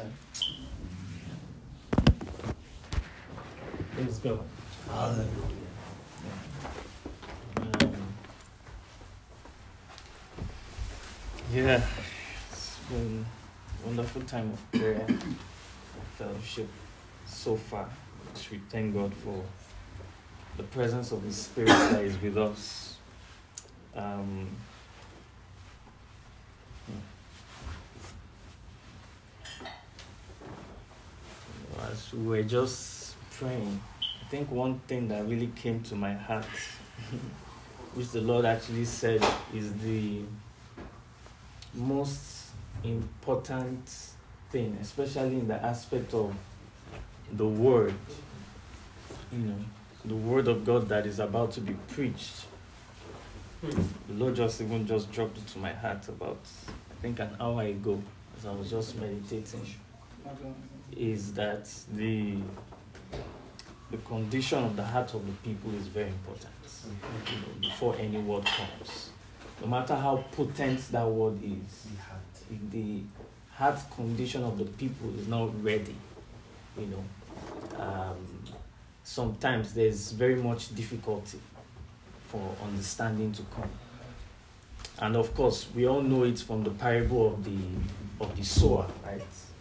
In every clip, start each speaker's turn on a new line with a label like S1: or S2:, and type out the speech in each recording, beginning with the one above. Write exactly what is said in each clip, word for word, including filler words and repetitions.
S1: Let's go.
S2: Hallelujah.
S1: Um, yeah, it's been a wonderful time of prayer, fellowship so far. We thank God for the presence of His Spirit that is with us. Um, as we were just praying, I think one thing that really came to my heart, which the Lord actually said is the most important thing, especially in the aspect of the Word, you know, the Word of God that is about to be preached. The Lord just even just dropped it to my heart about, I think, an hour ago, as I was just meditating, is that the the condition of the heart of the people is very important, you know, before any word comes. No matter how potent that word is, if the heart condition of the people is not ready, you know, um, sometimes there's very much difficulty for understanding to come. And of course, we all know it from the parable of the of the sower, right?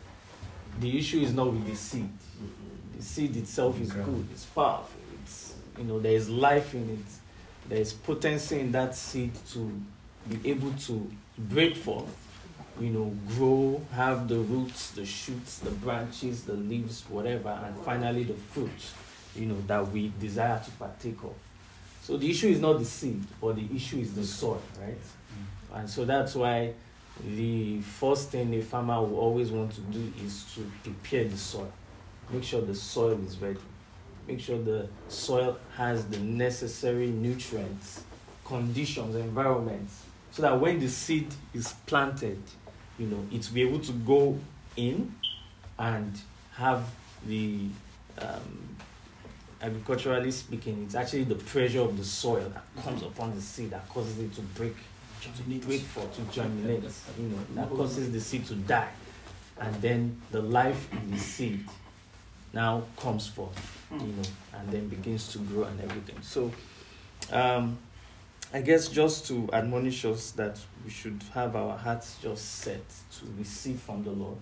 S1: The issue is not with the seed. The seed itself is good, it's powerful, it's, you know, there is life in it, there is potency in that seed to be able to break forth, you know, grow, have the roots, the shoots, the branches, the leaves, whatever, and finally the fruit, you know, that we desire to partake of. So the issue is not the seed, but the issue is the soil, right? Mm. And so that's why the first thing a farmer will always want to do is to prepare the soil. Make sure the soil is ready. Make sure the soil has the necessary nutrients, conditions, environments, so that when the seed is planted, you know, it will be able to go in and have the, um, agriculturally speaking, it's actually the pressure of the soil that comes upon the seed that causes it to break, to break forth, to germinate, you know, that causes the seed to die. And then the life in the seed now comes forth, you know, and then begins to grow and everything. So, um, I guess just to admonish us that we should have our hearts just set to receive from the Lord.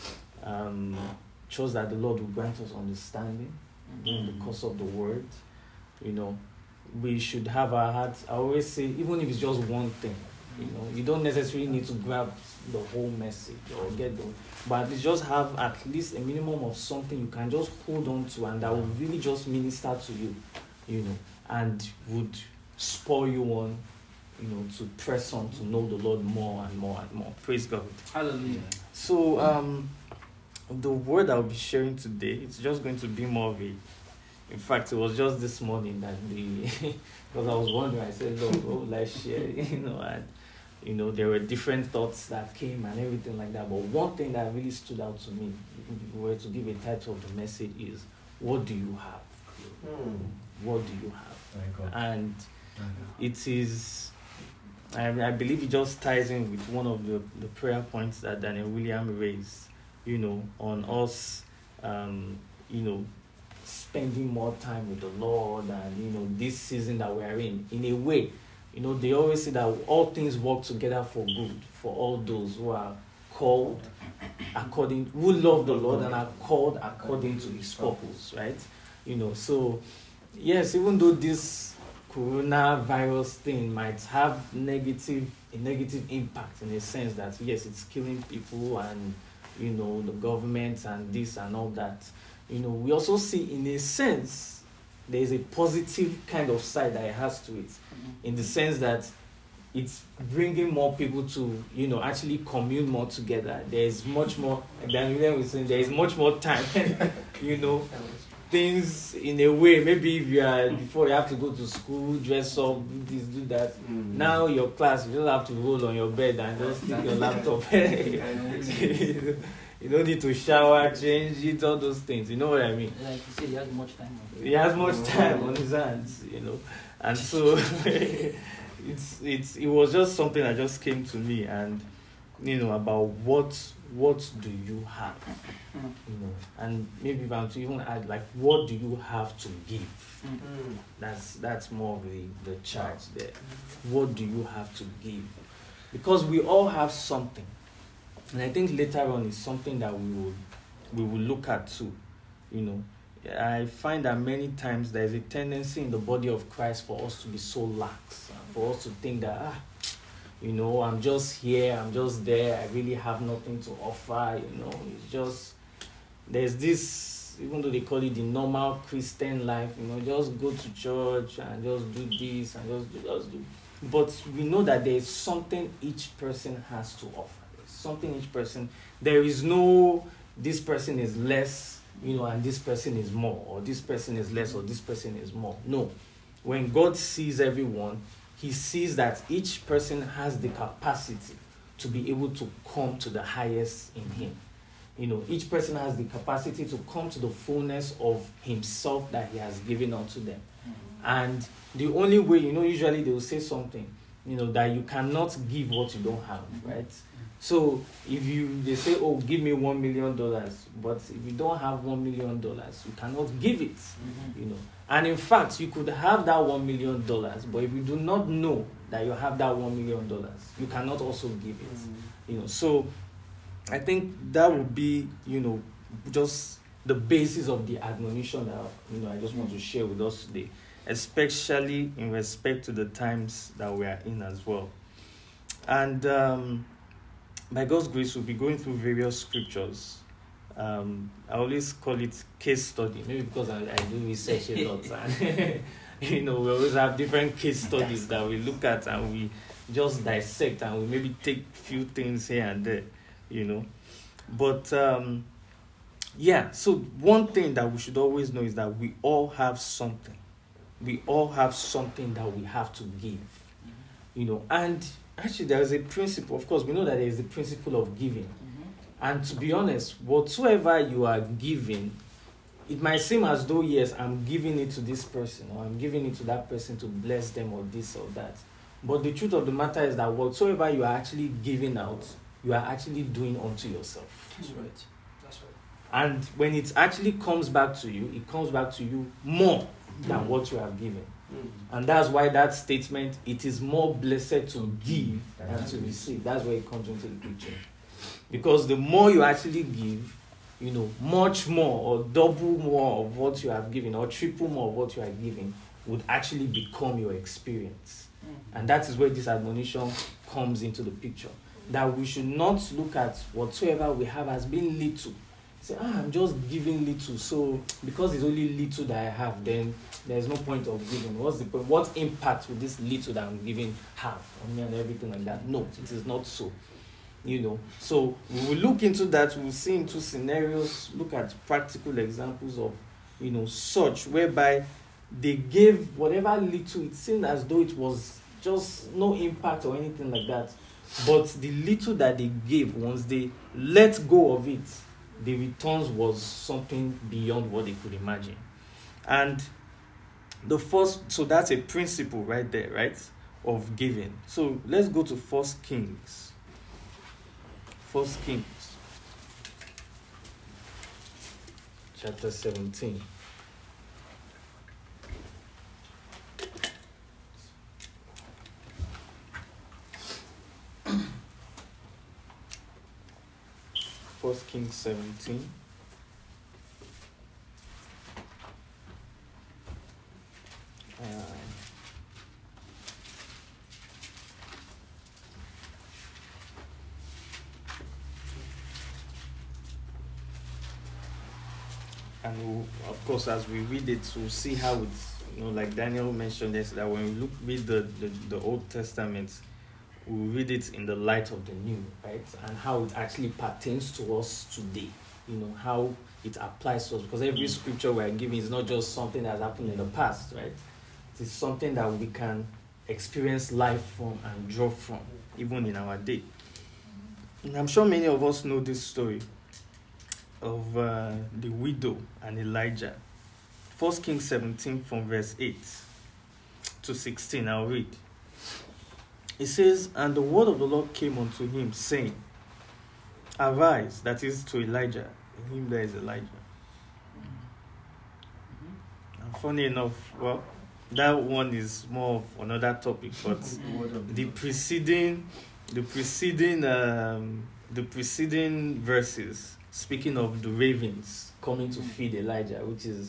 S1: Um, shows that the Lord will grant us understanding in the course of the word. You know, we should have our hearts. I always say, even if it's just one thing, you know, you don't necessarily need to grab the whole message or get the, but you just have at least a minimum of something you can just hold on to, and that will really just minister to you, you know, and would spur you on, you know, to press on to know the Lord more and more and more. Praise God.
S2: Hallelujah.
S1: So, um, the word I'll be sharing today, it's just going to be more of a, in fact, it was just this morning that the, because I was wondering, I said, Lord, what will I share, you know, and, you know, there were different thoughts that came and everything like that, but one thing that really stood out to me, if we were to give a title of the message, is, what do you have? Mm. What do you have? And it is, I, I believe it just ties in with one of the, the prayer points that Daniel William raised, you know, on us, um, you know, spending more time with the Lord, and, you know, this season that we are in, in a way, you know, they always say that all things work together for good for all those who are called according, who love the Lord and are called according to His purpose, right? You know, so, yes, even though this coronavirus thing might have negative, a negative impact in the sense that, yes, it's killing people and, you know, the government and this and all that, you know, we also see in a sense there is a positive kind of side that it has to it, in the sense that it's bringing more people to, you know, actually commune more together. There is much more, than William was saying, there is much more time, you know, things in a way, maybe if you are, before you have to go to school, dress up, do this, do that. Mm. Now your class, you don't have to roll on your bed and just take your laptop. You don't need to shower, change it, all those things. You know what I mean?
S2: Like you said, he has much time.
S1: He has much time on his hands, you know. And so it's it's it was just something that just came to me, and, you know, about what what do you have? You know, and maybe if I'm to even add, like, what do you have to give?
S2: Mm.
S1: That's that's more of the, the charge there. What do you have to give? Because we all have something. And I think later on is something that we will we will look at too. You know, I find that many times there is a tendency in the body of Christ for us to be so lax, for us to think that, ah, you know, I'm just here, I'm just there, I really have nothing to offer, you know, it's just, there's this, even though they call it the normal Christian life, you know, just go to church and just do this and just do, just do. But we know that there is something each person has to offer. There's something each person, there is no, this person is less, you know, and this person is more, or this person is less, or this person is more. No. When God sees everyone, he sees that each person has the capacity to be able to come to the highest in him. You know, each person has the capacity to come to the fullness of himself that he has given unto them. Mm-hmm. And the only way, you know, usually they will say something, you know, that you cannot give what you don't have, right? So if you, they say, oh, give me one million dollars, but if you don't have one million dollars, you cannot give it, mm-hmm. you know. And in fact, you could have that one million dollars, but if you do not know that you have that one million dollars, you cannot also give it, mm-hmm. you know. So I think that would be, you know, just the basis of the admonition that, you know, I just want to share with us today, especially in respect to the times that we are in as well. And um, by God's grace, we'll be going through various scriptures. Um, I always call it case study, maybe because I, I do research a lot. And, you know, we always have different case studies that we look at and we just dissect and we maybe take few things here and there, you know. But, um, yeah, so one thing that we should always know is that we all have something. We all have something that we have to give, you know. And actually, there is a principle. Of course, we know that there is the principle of giving. Mm-hmm. And to be honest, whatsoever you are giving, it might seem as though, yes, I'm giving it to this person or I'm giving it to that person to bless them or this or that. But the truth of the matter is that whatsoever you are actually giving out, you are actually doing unto yourself.
S2: That's right. That's right.
S1: And when it actually comes back to you, it comes back to you more than mm. what you have given. Mm. And that's why that statement, it is more blessed to give than to receive. That's where it comes into the picture. Because the more you actually give, you know, much more or double more of what you have given or triple more of what you are giving would actually become your experience. Mm. And that is where this admonition comes into the picture. That we should not look at whatsoever we have as being little. Say, ah, I'm just giving little, so because it's only little that I have, then there's no point of giving. What's the point? What impact will this little that I'm giving have on me and everything like that? No, it is not so. You know, so we will look into that. We'll see into scenarios, look at practical examples of, you know, such whereby they gave whatever little. It seemed as though it was just no impact or anything like that. But the little that they gave, once they let go of it, the returns was something beyond what they could imagine. And the first, so that's a principle right there, right, of giving. So let's go to First Kings. First Kings, chapter seventeen. First Kings seventeen. Uh, and we'll, of course, as we read it, we'll see how it's, you know, like Daniel mentioned yesterday, that when we look read the, the, the Old Testament, we read it in the light of the new, right? And how it actually pertains to us today. You know, how it applies to us. Because every scripture we are giving is not just something that has happened in the past, right? It is something that we can experience life from and draw from, even in our day. And I'm sure many of us know this story of uh, the widow and Elijah. First Kings seventeen from verse eight to sixteen, I'll read. It says, and the word of the Lord came unto him, saying, Arise, that is to Elijah. In him there is Elijah. And funny enough, well, that one is more of another topic, but the preceding, the preceding, um, the preceding verses, speaking of the ravens coming to feed Elijah, which is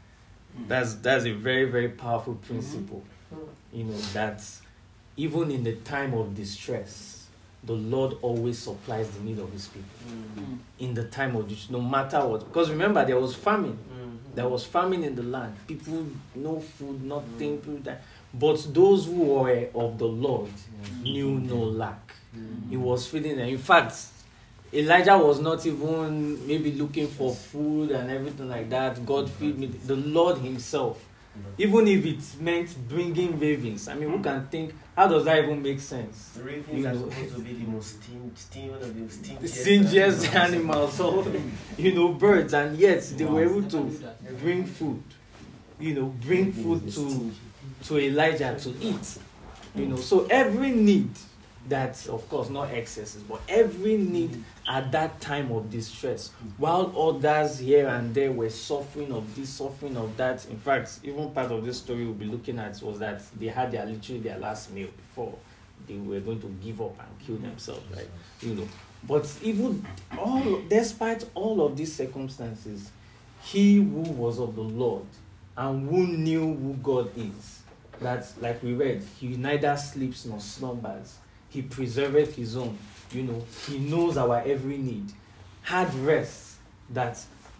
S1: that's that's a very very powerful principle. You know that even in the time of distress, the Lord always supplies the need of His people. Mm-hmm. In the time of distress, no matter what, because remember there was famine. There was famine in the land. People, no food, nothing. People that, but those who were of the Lord knew no lack. Mm-hmm. He was feeding them. In fact, Elijah was not even maybe looking for food and everything like that. God feed me. The Lord Himself. Even if it meant bringing ravens. I mean, who can think, how does that even make sense?
S3: The ravens you are know? supposed to be the most sting, sting, one of the stingiest,
S1: stingiest animals. So, you know, birds. And yet, they were able to bring food. You know, bring food to, to Elijah to eat. You know, so every need that, of course, not excesses, but every need at that time of distress, while others here and there were suffering of this, suffering of that. In fact, even part of this story we'll be looking at was that they had their literally their last meal before they were going to give up and kill themselves, right? You know, but even all, despite all of these circumstances, he who was of the Lord and who knew who God is, that, like we read, he neither sleeps nor slumbers. He preserved his own. You know, he knows our every need. Had rest that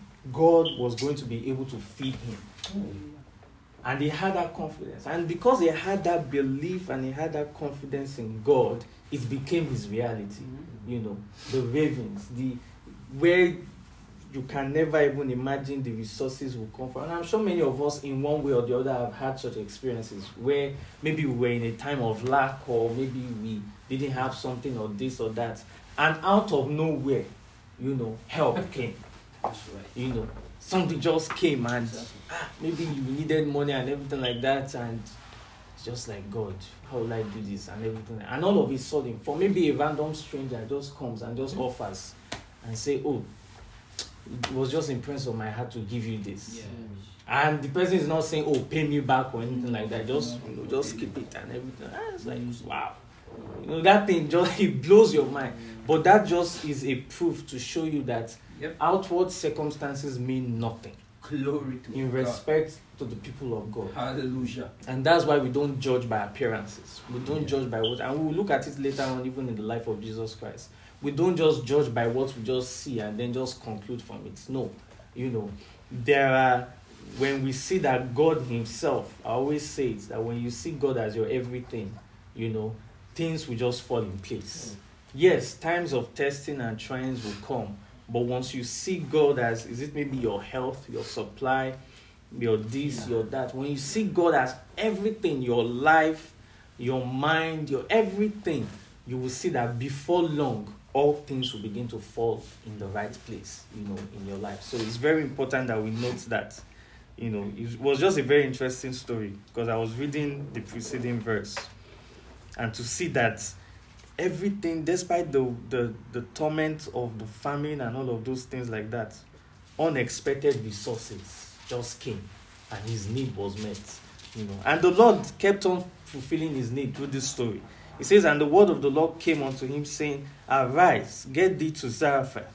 S1: God was going to be able to feed him. Mm. And he had that confidence. And because he had that belief and he had that confidence in God, it became his reality. Mm. You know, the ravens, the where you can never even imagine the resources will come from. And I'm sure many of us in one way or the other have had such experiences where maybe we were in a time of lack, or maybe we didn't have something or this or that. And out of nowhere, you know, help came.
S2: That's right.
S1: You know, something just came and ah, maybe you needed money and everything like that. And it's just like, God, how will I do this and everything. And all of a sudden, for maybe a random stranger just comes and just offers and say, oh, it was just impressed on my heart to give you this.
S2: Yeah.
S1: And the person is not saying, oh, pay me back or anything like that. Just, you know, just keep it and everything. Ah, it's like, wow. You know, that thing just, it blows your mind. But that just is a proof to show you that
S2: yep.
S1: outward circumstances mean nothing.
S2: Glory to
S1: in
S2: God.
S1: respect to the people of God.
S2: Hallelujah.
S1: And that's why we don't judge by appearances. We don't
S2: yeah.
S1: judge by what, and we will look at it later on, even in the life of Jesus Christ. We don't just judge by what we just see and then just conclude from it. No. You know, there are, when we see that God himself, I always say it, that when you see God as your everything, you know, things will just fall in place. Yes, times of testing and trials will come, but once you see God as, is it maybe your health, your supply, your this, your that, when you see God as everything, your life, your mind, your everything, you will see that before long, all things will begin to fall in the right place, you know, in your life. So it's very important that we note that. You know, it was just a very interesting story because I was reading the preceding verse, and to see that everything, despite the, the, the torment of the famine and all of those things like that, unexpected resources just came and his need was met. You know, and the Lord kept on fulfilling his need through this story. He says, and the word of the Lord came unto him, saying, arise, get thee to Zarephath,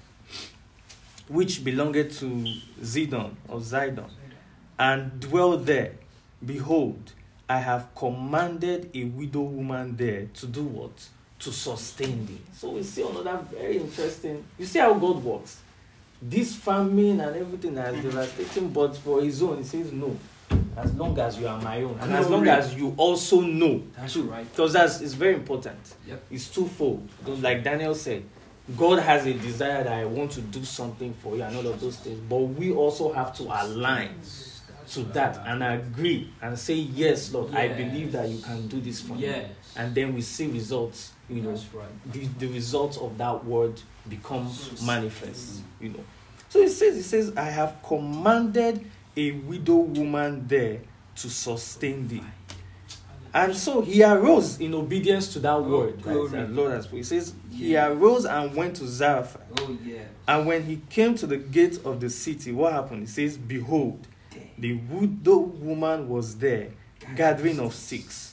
S1: which belongeth to Zidon or Zidon, and dwell there. Behold, I have commanded a widow woman there to do what? To sustain thee. So we see another very interesting, you see how God works. This famine and everything is devastating, but for his own, he says, no. As long as you are my own, and as long as you also know,
S2: that's
S1: too,
S2: right.
S1: because that's it's very important.
S2: Yep.
S1: It's twofold. Like Daniel said, God has a desire that I want to do something for you and all of those things, but we also have to align to that and agree and say, yes, Lord, yes. I believe that you can do this for me.
S2: Yes.
S1: And then we see results. You know,
S2: that's right.
S1: the, the results of that word become manifest. You know, so it says, it says, I have commanded a widow woman there to sustain thee. And so he arose in obedience to that
S2: Oh,
S1: word that
S2: glory.
S1: the Lord has spoken. He says, he
S2: Yeah.
S1: arose and went to Zarephath.
S2: Oh, yeah.
S1: And when he came to the gate of the city, what happened? He says, behold, the widow woman was there, gathering of sticks.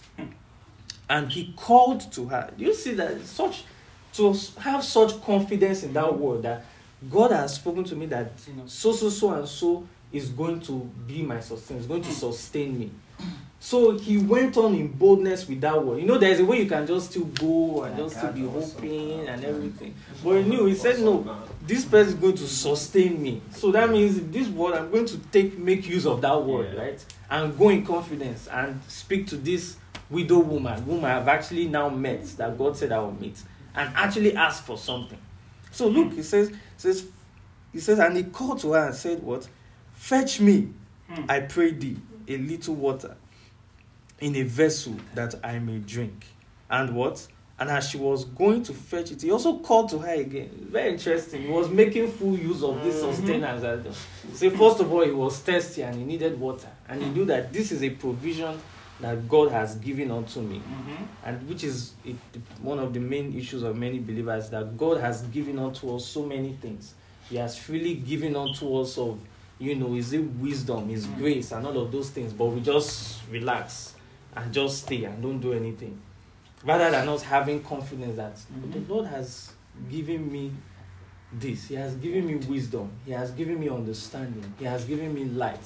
S1: And he called to her. Do you see that? Such to have such confidence in that word that God has spoken to me that so, so, so, and so is going to be my sustenance, is going to sustain me. So he went on in boldness with that word. You know, there's a way you can just still go and just still be hoping and everything. But he knew, he said, no, this person is going to sustain me. So that means this word, I'm going to take make use of that word,
S3: Yeah.
S1: right? And go in confidence and speak to this widow woman, whom I have actually now met, that God said I will meet, and actually ask for something. So look, he says, says, he says, and he called to her and said, what? Fetch me, I pray thee, a little water in a vessel that I may drink. And what? And as she was going to fetch it, he also called to her again. Very interesting. He was making full use of this sustenance. Mm-hmm. So first of all, he was thirsty and he needed water. And he knew that this is a provision that God has given unto me.
S2: Mm-hmm.
S1: And which is it, one of the main issues of many believers, that God has given unto us so many things. He has freely given unto us of, you know, is it wisdom, is
S2: Mm-hmm.
S1: grace, and all of those things. But we just relax and just stay and don't do anything. Rather than us having confidence that
S2: Mm-hmm.
S1: the Lord has given me this. He has given me wisdom. He has given me understanding. He has given me light.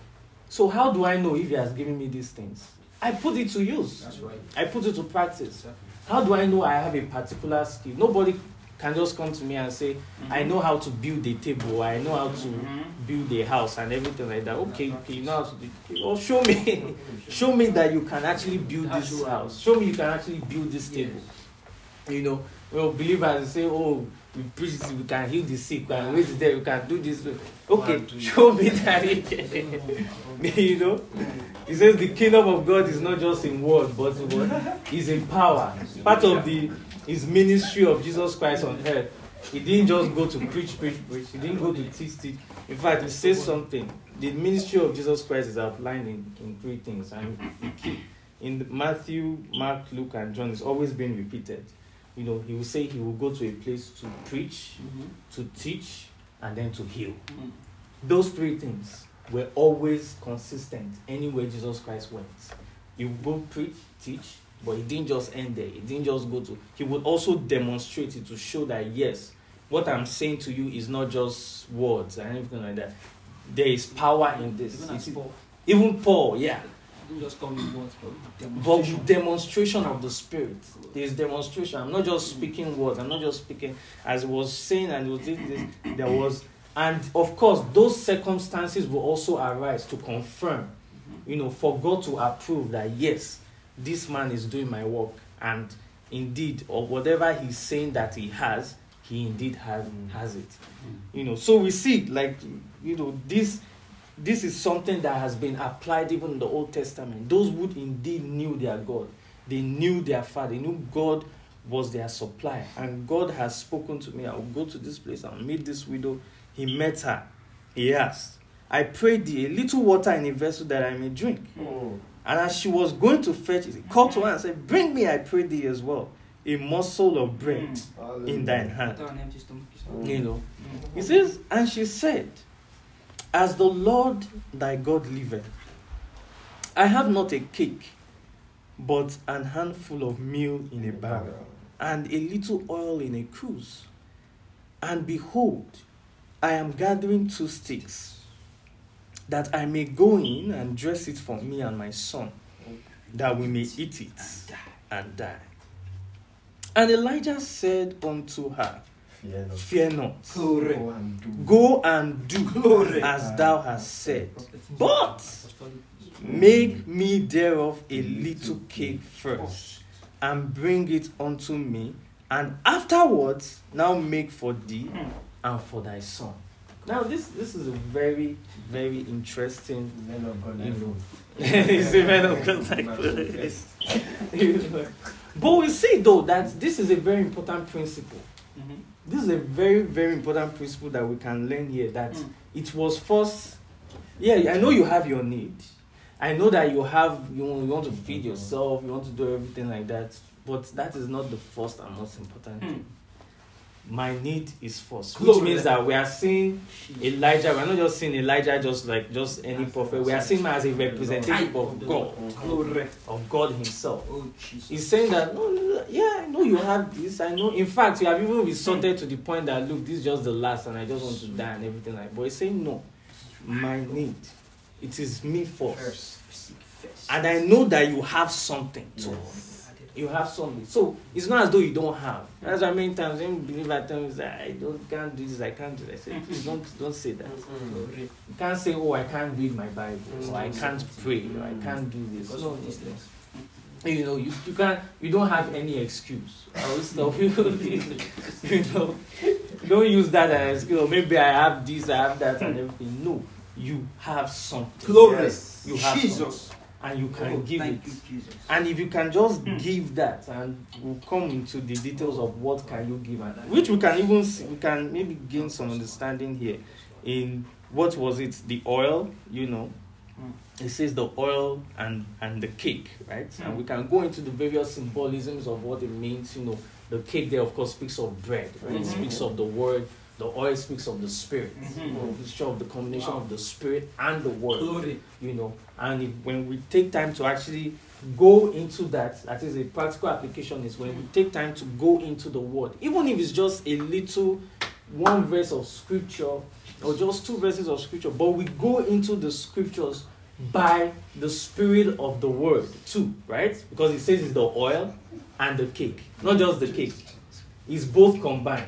S1: So how do I know if He has given me these things? I put it to use.
S2: That's right.
S1: I put it to practice. How do I know I have a particular skill? Nobody can just come to me and say,
S2: Mm-hmm.
S1: I know how to build a table, I know how to
S2: Mhm.
S1: build a house and everything like that. Okay, okay, you know how to do it. Or show me, show me that you can actually build
S2: That's
S1: this
S2: right.
S1: house. Show me you can actually build this table. You know, well, believers say, oh, we preach this, we can heal the sick, we can raise the dead, we can do this. Okay, show me that you can. You know, he says the kingdom of God is not just in word, but in what? It's in power. Part of the his ministry of Jesus Christ on earth. He didn't just go to preach, preach, preach. He didn't go to teach, teach. In fact, he says something. The ministry of Jesus Christ is outlined in, in three things. And he keep, in Matthew, Mark, Luke, and John, it's always been repeated. You know, he will say he will go to a place to preach,
S2: Mm-hmm.
S1: to teach, and then to heal.
S2: Mm-hmm.
S1: Those three things were always consistent anywhere Jesus Christ went. He would go preach, teach, but he didn't just end there. He didn't just go to. He would also demonstrate it to show that, yes, what I'm saying to you is not just words and everything like that. There is power in this.
S2: Even as
S1: It's-
S2: Paul,
S1: Even Paul, yeah.
S2: didn't just come with words, but with
S1: But
S2: demonstration.
S1: with demonstration of the Spirit. There is demonstration. I'm not just speaking words. I'm not just speaking, as it was saying, and it was this, this, there was, and of course, those circumstances will also arise to confirm, you know, for God to approve that, yes, this man is doing my work, and indeed, or whatever he's saying that he has, he indeed has, has it. You know, so we see, like, you know, this this is something that has been applied even in the Old Testament. Those who indeed knew their God, they knew their Father, they knew God was their supplier. And God has spoken to me, I will go to this place, I'll meet this widow. He met her. He asked, I prayed thee a little water in a vessel that I may drink.
S3: Oh.
S1: And as she was going to fetch it, he called to her and said, bring me, I pray thee as well, a morsel of bread in thine hand.
S2: Without an empty stomach.
S1: You know, he says, and she said, as the Lord thy God liveth, I have not a cake, but an handful of meal in a barrel, and a little oil in a cruse. And behold, I am gathering two sticks, that I may go in and dress it for me and my son, that we may eat it and die. And Elijah said unto her,
S3: Fear not.
S1: fear not,
S2: Glory.
S3: Go and do.
S1: go and do
S2: Glory.
S1: as thou hast said, but make me thereof a little cake first, and bring it unto me, and afterwards now make for thee and for thy son. Now this this is a very, very interesting,
S3: Men of God,
S1: you
S3: like
S1: know,
S3: food.
S1: it's a man of God like this. But we see though that this is a very important principle.
S2: Mm-hmm.
S1: This is a very, very important principle that we can learn here, that
S2: Mm.
S1: it was first, yeah, I know you have your need. I know that you have, you, you want to feed yourself, you want to do everything like that, but that is not the first and most important thing. My need is first, which means that we are seeing Elijah. We are not just seeing Elijah just like just any prophet. We are seeing him as a representative of God, of God Himself. He's saying that no, no, yeah, I know you have this. I know. In fact, you have even resorted to the point that look, this is just the last, and I just want to die and everything like. But he's saying no, my need, it is me first, and I know that you have something to offer. You have something. So it's not as though you don't have. That's why many times when believe at times I don't can't do this, I can't do this. I say, please don't don't say that. Mm-hmm. You can't say, oh, I can't read my Bible, mm-hmm. or I can't pray, or I can't do this. No, no, no. You know, you, you can't you don't have any excuse. I always tell people, you know, don't use that as excuse. Or maybe I have this, I have that, and everything. No, you have something.
S2: Glory.
S1: Yes. You have
S2: Jesus.
S1: something. And you can
S2: oh,
S1: give it.
S2: You,
S1: and if you can just
S2: mm.
S1: give that, and we'll come into the details of what can you give, and which we can even see, we can maybe gain some understanding here in what was it, the oil, you know. Mm. It says the oil and and the cake, right? Mm. And we can go into the various symbolisms of what it means, you know. The cake there, of course, speaks of bread, right? Mm-hmm. It speaks of the word. The oil speaks of the Spirit, mm-hmm. you know, it's of the combination wow. of the Spirit and the Word, Glory. You know. And if, when we take time to actually go into that, that is a practical application, is when we take time to go into the Word, even if it's just a little one verse of Scripture or just two verses of Scripture, but we go into the Scriptures by the Spirit of the Word too, right? Because it says it's the oil and the cake, not just the cake, it's both combined.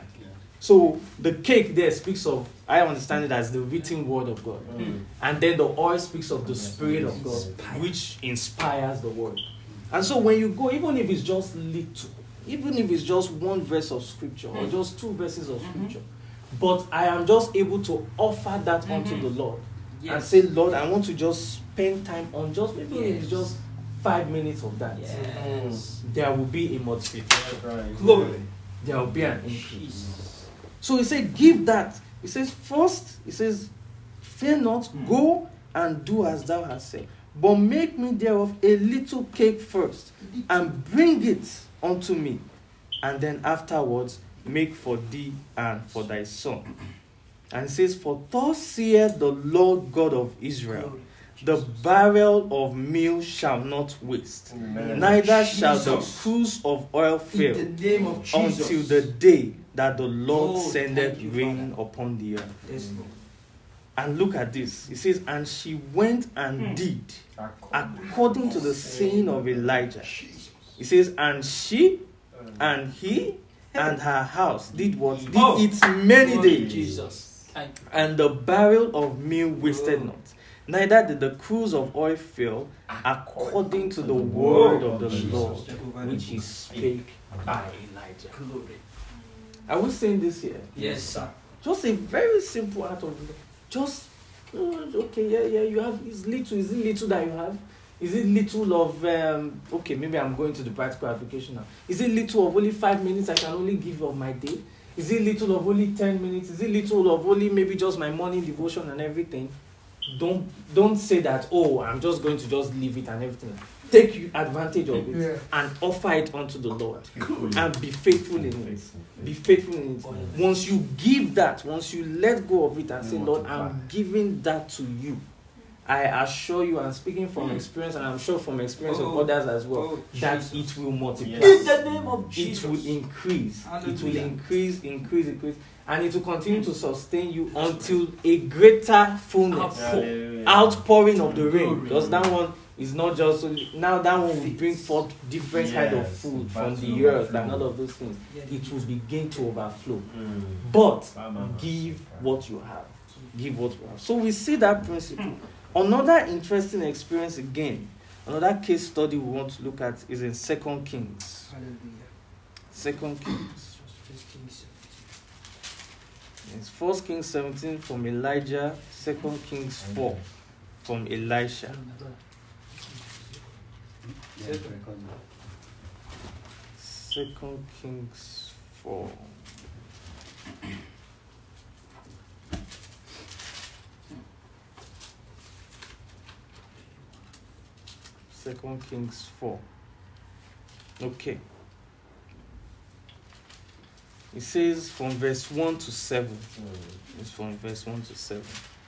S1: So the cake there speaks of, I understand it as the written word of God. Mm. And then the oil speaks of the Spirit of God, which inspires the word. And so when you go, even if it's just little, even if it's just one verse of Scripture or just two verses of Scripture, but I am just able to offer that mm-hmm. unto the Lord yes. and say, Lord, I want to just spend time on just, maybe yes. if it's just five minutes of that. Yes. There will be a multiplication. Right. Glory. There will be an increase. So he said, give that. He says, first, he says, fear not, go and do as thou hast said. But make me thereof a little cake first, and bring it unto me. And then afterwards, make for thee and for thy son. And it says, for thus saith the Lord God of Israel, the barrel of meal shall not waste, Amen. Neither shall Jesus. The cruse of oil fail, in the name of Jesus. Until the day that the Lord oh, sendeth rain Father. Upon the earth. Yes, and look at this. It says, and she went and hmm. did according to the saying of Elijah. It says, and she and he and her house did what? Did oh. it many oh, days. Jesus. And the barrel of meal wasted oh. not. Neither did the cruse of oil fail, according to the word of the Lord, which he spake by Elijah. Are we saying this here?
S2: Yes, sir.
S1: Just a very simple act of just okay, yeah, yeah. You have it's little. Is it little that you have? Is it little of um? Okay, maybe I'm going to the practical application now. Is it little of only five minutes I can only give of my day? Is it little of only ten minutes? Is it little of only maybe just my morning devotion and everything? Don't don't say that, oh, I'm just going to just leave it and everything. Take advantage of it yeah. and offer it unto the Lord. And be faithful in it. Be faithful in it. Once you give that, once you let go of it and say, Lord, I'm giving that to you, I assure you, I'm speaking from experience, and I'm sure from experience oh, of others as well, oh, that it will multiply.
S2: In the name of Jesus.
S1: It will increase. Hallelujah. It will increase, increase, increase. And it will continue to sustain you until a greater fullness. Outpour. Outpouring of the rain. Because that one is not just... Now that one will bring forth different yes. kind of food from the earth and all of those things. It will begin to overflow. Mm. But give what you have. Give what you have. So we see that principle. Another interesting experience again, another case study we want to look at is in Second Kings. Hallelujah. Second Kings. It's First Kings seventeen from Elijah, Second Kings four from Elisha. Second Kings four. Second Kings four. Okay. It says from verse one to seven. It's from verse one to seven.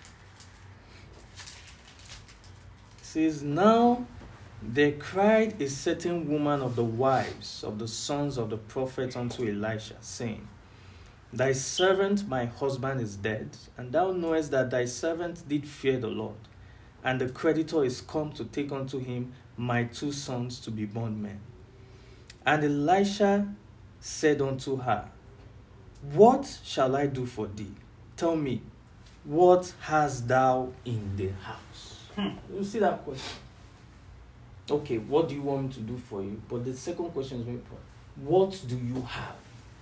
S1: It says, now there cried a certain woman of the wives of the sons of the prophets unto Elisha, saying, thy servant my husband is dead, and thou knowest that thy servant did fear the Lord, and the creditor is come to take unto him my two sons to be bondmen. And Elisha said unto her, what shall I do for thee? Tell me, what hast thou in the house? Hmm. You see that question? Okay, what do you want me to do for you? But the second question is very important. What do you have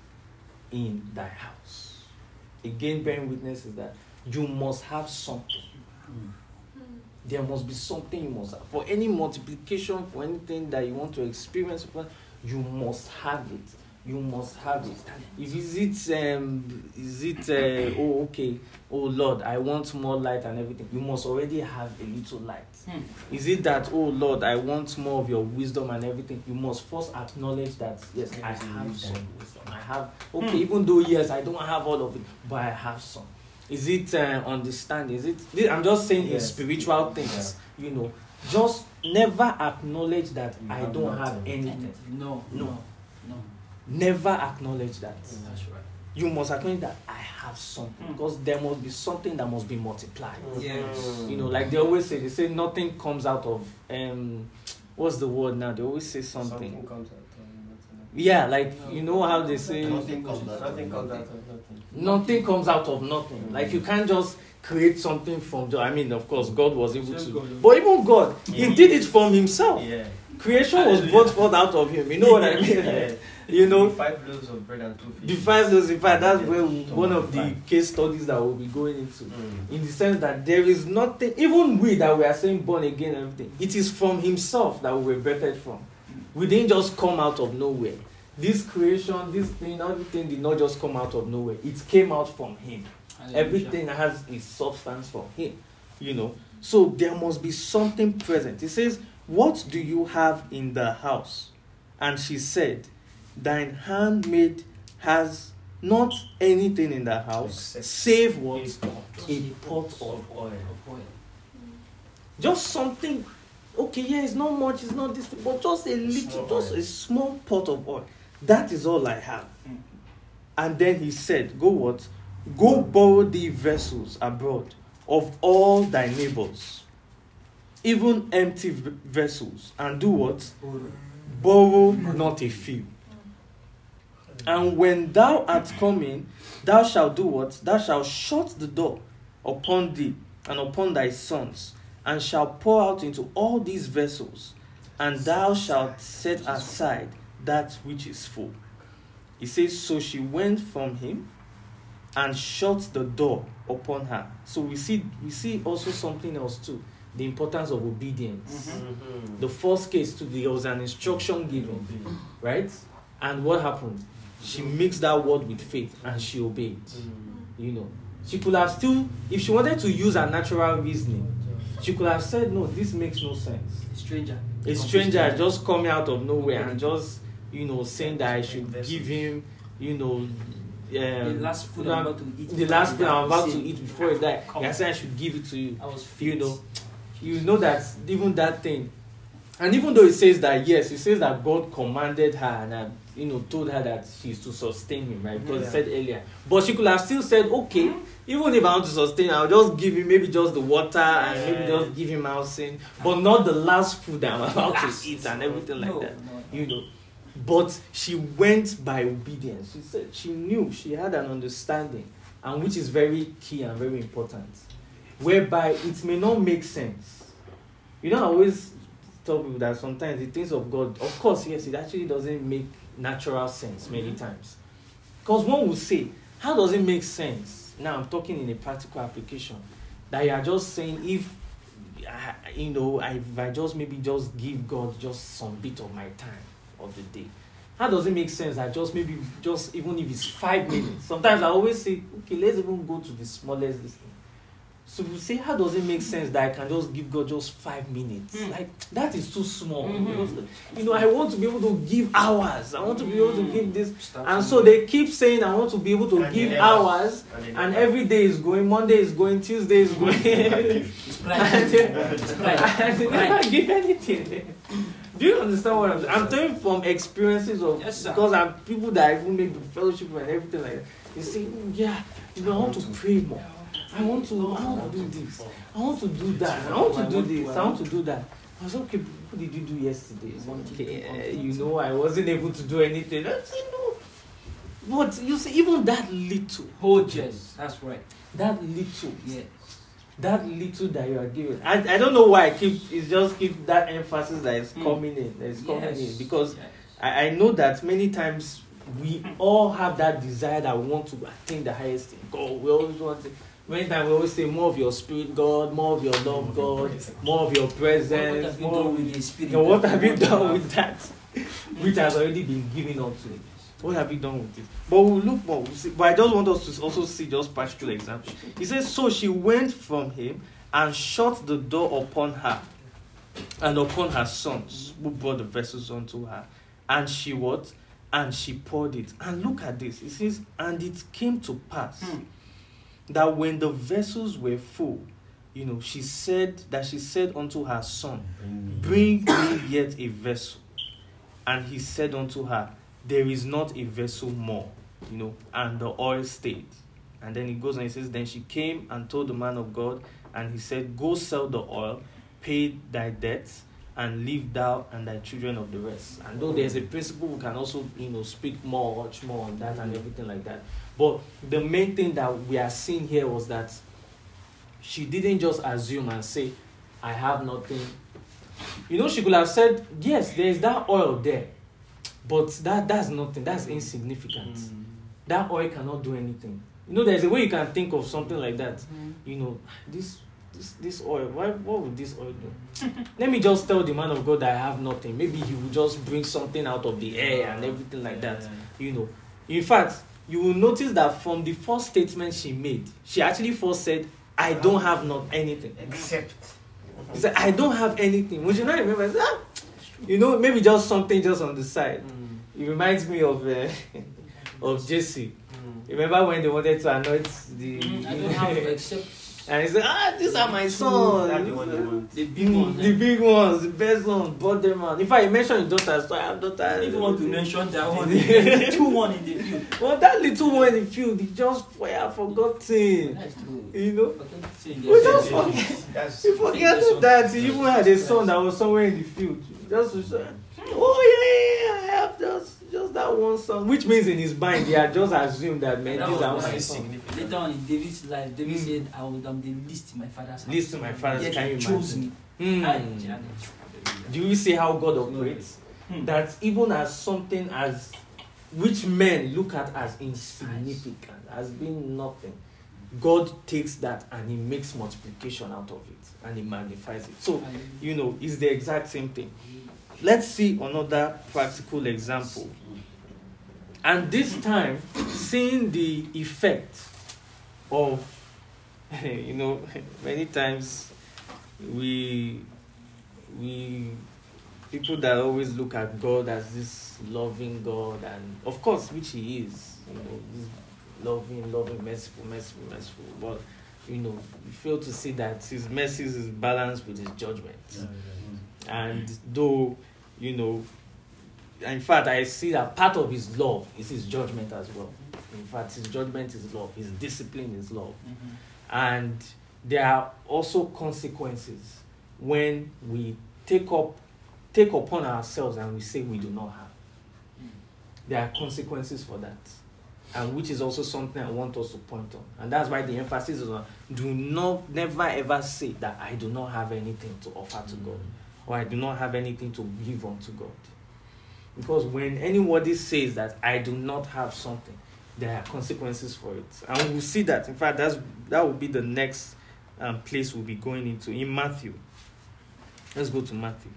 S1: in thy house? Again, bearing witness is that you must have something. Hmm. There must be something you must have. For any multiplication, for anything that you want to experience, you must have it. You must have it. If is it um is it uh, oh okay, oh Lord, I want more light and everything, you must already have a little light. Hmm. Is it that, oh Lord, I want more of your wisdom and everything, you must first acknowledge that yes, I have some wisdom. I have okay, hmm. even though yes, I don't have all of it, but I have some. Is it uh, understanding? Is it? I'm just saying yes. in spiritual things, yeah. you know, just never acknowledge that you I don't have anything.
S2: No, no. no. no.
S1: Never acknowledge that.
S2: That's right.
S1: You must acknowledge that I have something. Mm. Because there must be something that must be multiplied.
S2: Yes.
S1: You know, like they always say, they say nothing comes out of, um, what's the word now? They always say something.
S3: Something comes out of nothing.
S1: Yeah, like, no. you know how they say...
S3: Nothing comes out, nothing comes out of nothing.
S1: Nothing comes out of nothing. Mm. Like, you can't just create something from... I mean, of course, God was able to. God. But even God, yeah. He did it from Himself.
S3: Yeah.
S1: Creation was brought forth out of Him. You know what I mean?
S3: Yeah.
S1: You know,
S3: the five loaves of bread and two fish.
S1: The five loaves, in fact, that's where we, one of the case studies that we'll be going into. Mm. In the sense that there is nothing, even we that we are saying born again and everything, it is from Himself that we were birthed from. We didn't just come out of nowhere. This creation, this thing, everything did not just come out of nowhere. It came out from Him. Hallelujah. Everything has its substance from Him. You know, so there must be something present. It says, what do you have in the house? And she said, thine handmaid has not anything in the house, Except save what? A pot of oil. Just something, okay, yeah, it's not much, it's not this, but just a little, just a small pot of oil. That is all I have. Mm. And then he said, go what? Go borrow thee vessels abroad of all thy neighbors, even empty v- vessels, and do what? Borrow not a few. And when thou art coming, thou shalt do what? Thou shalt shut the door upon thee and upon thy sons, and shalt pour out into all these vessels, and thou shalt set aside that which is full. He says, so she went from him and shut the door upon her. So we see we see also something else too. The importance of obedience. Mm-hmm. The first case too, there was an instruction given, right? And what happened? She mixed that word with faith and she obeyed. Mm-hmm. You know, she could have still, if she wanted to use her natural reasoning, she could have said, no, this makes no sense.
S2: A stranger.
S1: A stranger just coming out of nowhere and just, you know, saying that I should give him, you know, um,
S2: the last food I'm about to eat.
S1: The last food I'm about to eat before I die. I said I should give it to you.
S2: I was
S1: you know, you know that even that thing, and even though it says that yes, it says that God commanded her and uh, you know told her that she's to sustain him, right? Because yeah. It said earlier, but she could have still said, okay, mm-hmm. even if I want to sustain, I'll just give him maybe just the water and yeah. maybe just give him housing, but not the last food that I'm about to eat and everything like no, that, no, no. you know. But she went by obedience. She said she knew, she had an understanding, and which is very key and very important, whereby it may not make sense. You know, I always tell people that sometimes the things of God, of course, yes, it actually doesn't make natural sense many mm-hmm. times. Because one will say, how does it make sense? Now I'm talking in a practical application, that you are just saying, if, you know, I, if I just maybe just give God just some bit of my time of the day, how does it make sense that just maybe just even if it's five minutes, sometimes I always say, okay, let's even go to the smallest listening. So you say, how does it make sense that I can just give God just five minutes?
S2: Mm.
S1: Like, that is too small.
S2: Mm-hmm.
S1: Because, you know, I want to be able to give hours. I want to be able to give this.
S2: Start
S1: And so
S2: somewhere.
S1: they keep saying, I want to be able to
S3: And
S1: give
S3: they never-
S1: hours.
S3: And they
S1: And
S3: never-
S1: every day is going. Monday is going. Tuesday is going.
S2: It's pride.
S1: and
S2: It's
S1: they
S2: pride.
S1: they never give anything. Do you understand what I'm saying? I'm telling you from experiences of,
S2: Yes, sir.
S1: because I'm people that I even make the fellowship and everything like that. You say, "Mm, yeah, you know, I want to pray more. I want to, I want to do this. I want to do that. I want to do this. I want to do that." I was okay. What did you do yesterday? I said, okay, eh, you know, I wasn't able to do anything. I said, no. But you see, even that little,
S2: Oh, yes, that's right.
S1: that little,
S2: Yeah.
S1: that little that you are giving. I, I don't know why I keep it's just keep that emphasis that is
S2: Mm.
S1: coming in, that is coming
S2: Yes.
S1: in because
S2: Yes.
S1: I, I know that many times we all have that desire that we want to attain the highest thing. God, we always want to. Many times we always say more of your spirit, God, more of your love, God, more of your
S2: What
S1: presence,
S2: have you
S1: more.
S2: done with the spirit?
S1: You know, what
S2: that
S1: have
S2: you
S1: you
S2: want to
S1: done
S2: have?
S1: with that, which has already been given unto you? What have you done with it? But we'll look more. We'll see. But I just want us to also see just practical examples. He says, so she went from him and shut the door upon her and upon her sons who brought the vessels unto her. And she what? And she poured it. And look at this. It says, and it came to pass
S2: Hmm.
S1: that when the vessels were full, you know, she said that she said unto her son, bring me yet a vessel. And he said unto her, there is not a vessel more, you know, and the oil stayed. And then he goes and he says, then she came and told the man of God, and he said, go sell the oil, pay thy debts, and leave thou and thy children of the rest. And though there's a principle, we can also, you know, speak more, much more on that and everything like that. But the main thing that we are seeing here was that she didn't just assume and say, I have nothing. You know, she could have said, yes, there is that oil there. But that that's nothing. That's insignificant.
S2: Mm.
S1: That oil cannot do anything. You know, there's a way you can think of something like that.
S2: Mm.
S1: You know, this this this oil. Why? What would this oil do? Let me just tell the man of God that I have nothing. Maybe he will just bring something out of the air and everything like that. You know. In fact, you will notice that from the first statement she made, she actually first said, "I don't have not anything."
S3: Except.
S1: She said, "I don't have anything." When you not remember, I said, ah, you know, maybe just something just on the side.
S2: Mm.
S1: It reminds me of uh, of Jesse.
S3: Mm.
S1: Remember when they wanted to anoint the
S2: Mm, I don't have except
S1: and he said, ah, these are my
S3: That's
S1: sons.
S3: the one you want.
S2: the big one.
S1: The big ones, the best ones, brought them out. In fact, you mentioned your daughters, so I have daughters.
S2: If you want to mention that one, the two one in the field.
S1: Well, that little one in the field, he just fire forgotten.
S2: That's true.
S1: You know?
S2: Forget to say
S1: We
S2: yes.
S1: just
S3: Yeah,
S1: forget.
S3: That's
S1: You forget that he even had a son that was somewhere in the field. Just to say, oh yeah, yeah, yeah, I have just just that one son. Which means in his mind he had just assumed that man,
S2: That
S1: these
S2: was
S1: are
S2: why
S1: my
S2: it's
S1: sons.
S3: significant.
S2: Later on in David's life, David
S1: Mm.
S2: said, I will am the least in my father's house.
S1: Least in my father's,
S2: Yet
S1: can
S2: he
S1: you
S2: chose
S1: imagine?
S2: me.
S1: Hmm.
S2: I, Janet.
S1: Do you see how God operates?
S2: Hmm.
S1: That even as something as which men look at as insignificant, as being nothing, God takes that and he makes multiplication out of it and he magnifies it. So, you know, it's the exact same thing. Let's see another practical example. And this time, seeing the effect of, you know, many times we, we, people that always look at God as this loving God, and of course, which He is, you know, this loving, loving, merciful, merciful, merciful. But, you know, you fail to see that His mercies is balanced with His judgments. And though, you know, in fact, I see that part of His love is His judgment as well. In fact, His judgment is love. His discipline is love.
S2: Mhm.
S1: And there are also consequences when we take up, take upon ourselves and we say we do not have. There are consequences for that. And which is also something I want us to point on. And that's why the emphasis is on do not, never ever say that I do not have anything to offer to God. Or I do not have anything to give unto God. Because when anybody says that I do not have something, there are consequences for it. And we'll see that. In fact, that's, that will be the next um, place we'll be going into. In Matthew. Let's go to Matthew.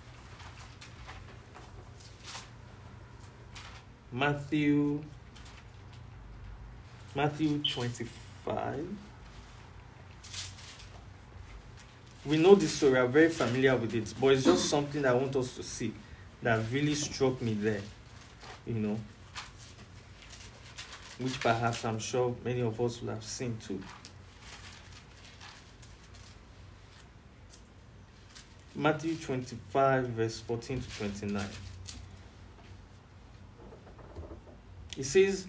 S1: Matthew. Matthew twenty-five. we know this story, we are very familiar with it, but it's just something that I want us to see that really struck me there, you know, which perhaps I'm sure many of us will have seen too. Matthew twenty-five, verse fourteen to twenty-nine. It says,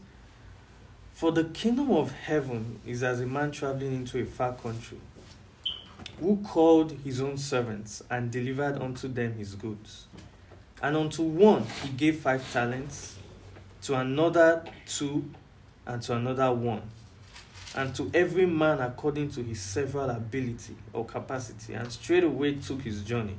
S1: "For the kingdom of heaven is as a man traveling into a far country, who called his own servants and delivered unto them his goods. And unto one he gave five talents, to another two, and to another one, and to every man according to his several ability or capacity, and straightway took his journey.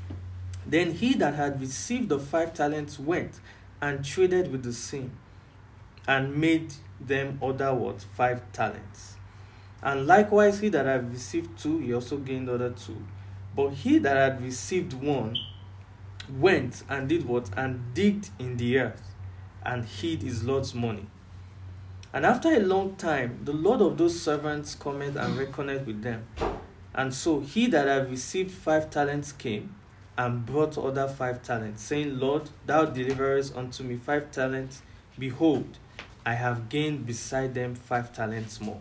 S1: Then he that had received the five talents went and traded with the same, and made them other what? Five talents. And likewise he that had received two, he also gained other two. But he that had received one went and did what? And digged in the earth, and hid his Lord's money. And after a long time, the Lord of those servants cometh and reckoneth with them. And so he that had received five talents came and brought other five talents, saying, Lord, thou deliverest unto me five talents. Behold, I have gained beside them five talents more.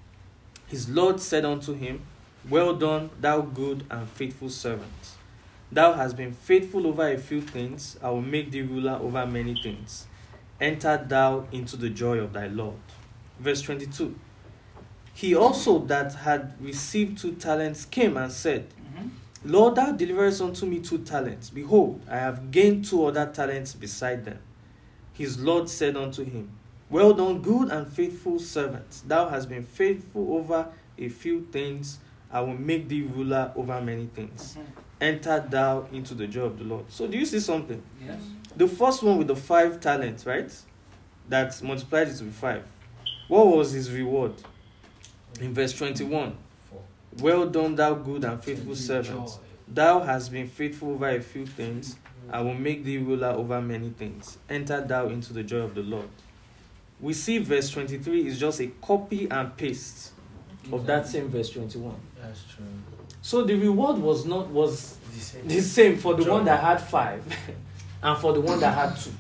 S1: His Lord said unto him, Well done, thou good and faithful servant. Thou hast been faithful over a few things, I will make thee ruler over many things. Enter thou into the joy of thy Lord. Verse twenty-two. He also that had received two talents came and said, mm-hmm. Lord, thou deliverest unto me two talents. Behold, I have gained two other talents beside them. His Lord said unto him, Well done, good and faithful servant. Thou hast been faithful over a few things, I will make thee ruler over many things. Mm-hmm. Enter thou into the joy of the Lord. So do you see something?
S2: Yes.
S1: The first one with the five talents, right? That multiplied it to be five. What was his reward? In verse twenty-one. Well done, thou good and faithful servant. Thou hast been faithful over a few things, I will make thee ruler over many things. Enter thou into the joy of the Lord. We see verse twenty-three is just a copy and paste of that same verse twenty-one.
S3: That's true.
S1: So the reward was not was
S3: The same.
S1: the same for the
S3: Joy.
S1: one that had five and for the one that had two.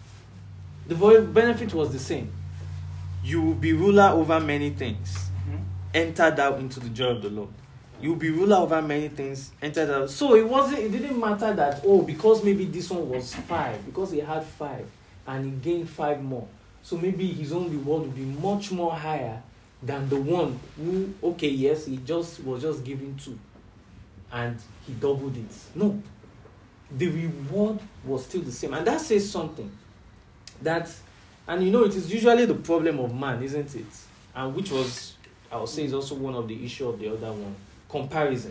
S1: The vo- benefit was the same. You will be ruler over many things.
S2: Mm-hmm.
S1: Enter thou into the joy of the Lord. You will be ruler over many things. Enter thou. So it wasn't. It didn't matter that oh because maybe this one was five because he had five and he gained five more. So maybe his own reward would be much more higher than the one who okay yes he just was just given two. And he doubled it. No. The reward was still the same. And that says something. That, and you know, it is usually the problem of man, isn't it? And which was, I would say, is also one of the issue of the other one. Comparison.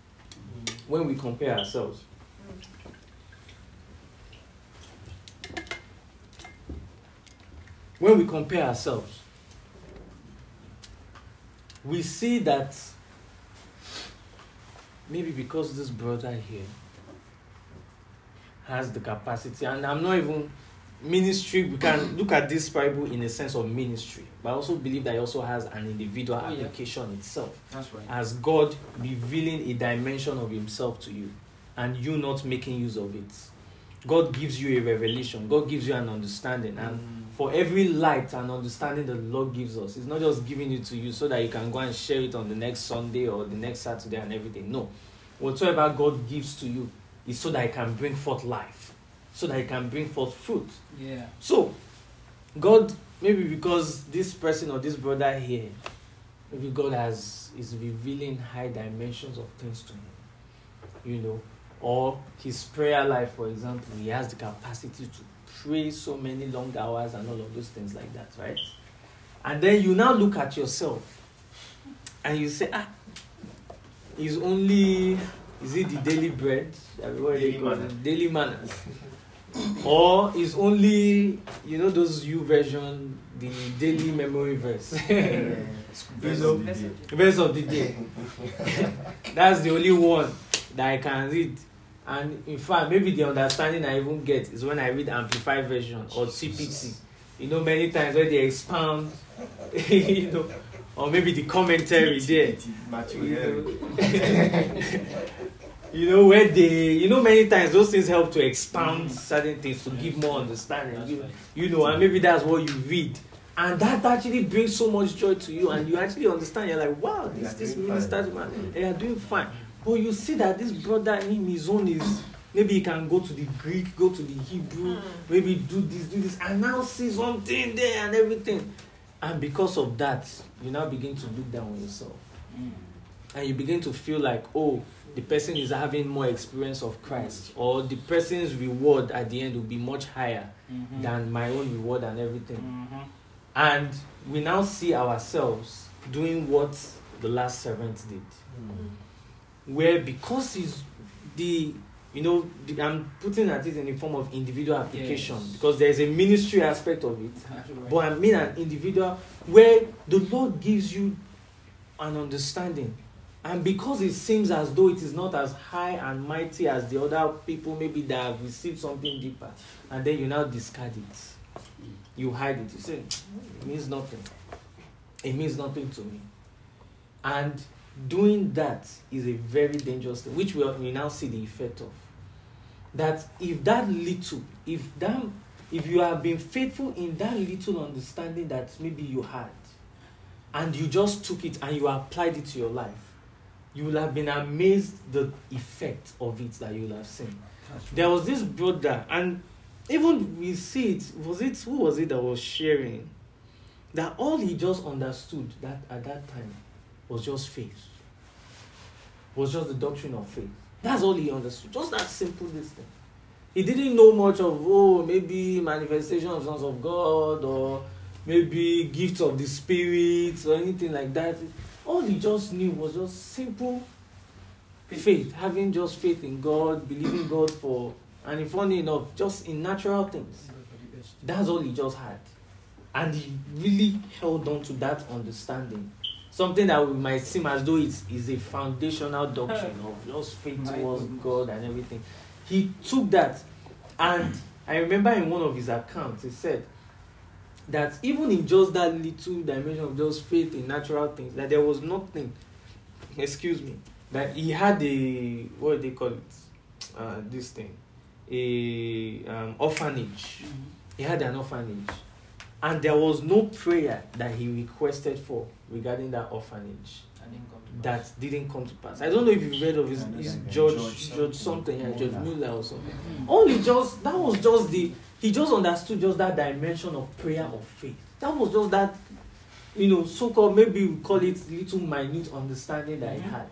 S1: When we compare ourselves. When we compare ourselves, we see that maybe because this brother here has the capacity, and I'm not even ministry, we can look at this parable in a sense of ministry, but I also believe that it also has an individual
S2: Oh, yeah.
S1: application itself.
S2: That's right.
S1: As God revealing a dimension of himself to you, and you not making use of it. God gives you a revelation, God gives you an understanding, and
S2: Mm.
S1: for every light and understanding that the Lord gives us, it's not just giving it to you so that you can go and share it on the next Sunday or the next Saturday and everything. No. Whatsoever God gives to you is so that it can bring forth life, so that it can bring forth fruit.
S2: Yeah.
S1: So, God, maybe because this person or this brother here, maybe God has is revealing high dimensions of things to him, you know, or his prayer life, for example, he has the capacity to pray so many long hours and all of those things like that, right? And then you now look at yourself and you say, ah, it's only, is it the daily bread? What
S3: Daily
S1: they call
S3: manna.
S1: it? Daily manna. Or is only, you know, those U version, the daily memory verse. You know, verse of the day. That's the only one that I can read. And in fact, maybe the understanding I even get is when I read Amplified version or C P T. You know, many times when they expound, you know, or maybe the commentary there.
S3: Matthew,
S1: You
S3: yeah.
S1: know, you know, where they, you know, many times those things help to expound certain things to give more understanding. You, you know, and maybe that's what you read. And that actually brings so much joy to you, and you actually understand. You're like, wow, this this minister man, they are doing fine. But you see that this brother in his own is maybe he can go to the Greek, go to the Hebrew, maybe do this, do this, and now see something there and everything. And because of that, you now begin to look down on yourself, and you begin to feel like, oh, the person is having more experience of Christ, or the person's reward at the end will be much higher mm-hmm. than my own reward and everything. Mm-hmm. And we now see ourselves doing what the last servant did. Mm-hmm. Where because he's the, you know, the, I'm putting at it in the form of individual application, yes. because there's a ministry aspect of it. Right. But I mean an individual where the Lord gives you an understanding. And because it seems as though it is not as high and mighty as the other people maybe that have received something deeper, and then you now discard it. You hide it. You say, it means nothing. It means nothing to me. And doing that is a very dangerous thing, which we, we now see the effect of. That if that little, if that, if you have been faithful in that little understanding that maybe you had, and you just took it and you applied it to your life, you will have been amazed the effect of it that you will have seen. There was this brother, and even we see it, was it, who was it that was sharing? That all he just understood that at that time was just faith. Was just the doctrine of faith. That's all he understood. Just that simple this thing. He didn't know much of, oh, maybe manifestation of sons of God, or maybe gifts of the Spirit, or anything like that. All he just knew was just simple faith. Having just faith in God, believing God for, and funny enough, just in natural things. That's all he just had. And he really held on to that understanding. Something that might seem as though it is a foundational doctrine of just faith towards God and everything. He took that, and I remember in one of his accounts, he said that even in just that little dimension of just faith in natural things, that there was nothing, excuse me, that he had a, what do they call it, uh, this thing, a um, orphanage. Mm-hmm. He had an orphanage. And there was no prayer that he requested for regarding that orphanage didn't that didn't come to pass. I don't know if you've read of his, his George, George, George something, yeah, George Mueller or something. Mm-hmm. Only just, that was just the, he just understood just that dimension of prayer of faith. That was just that, you know, so-called, maybe we call it little minute understanding that he had.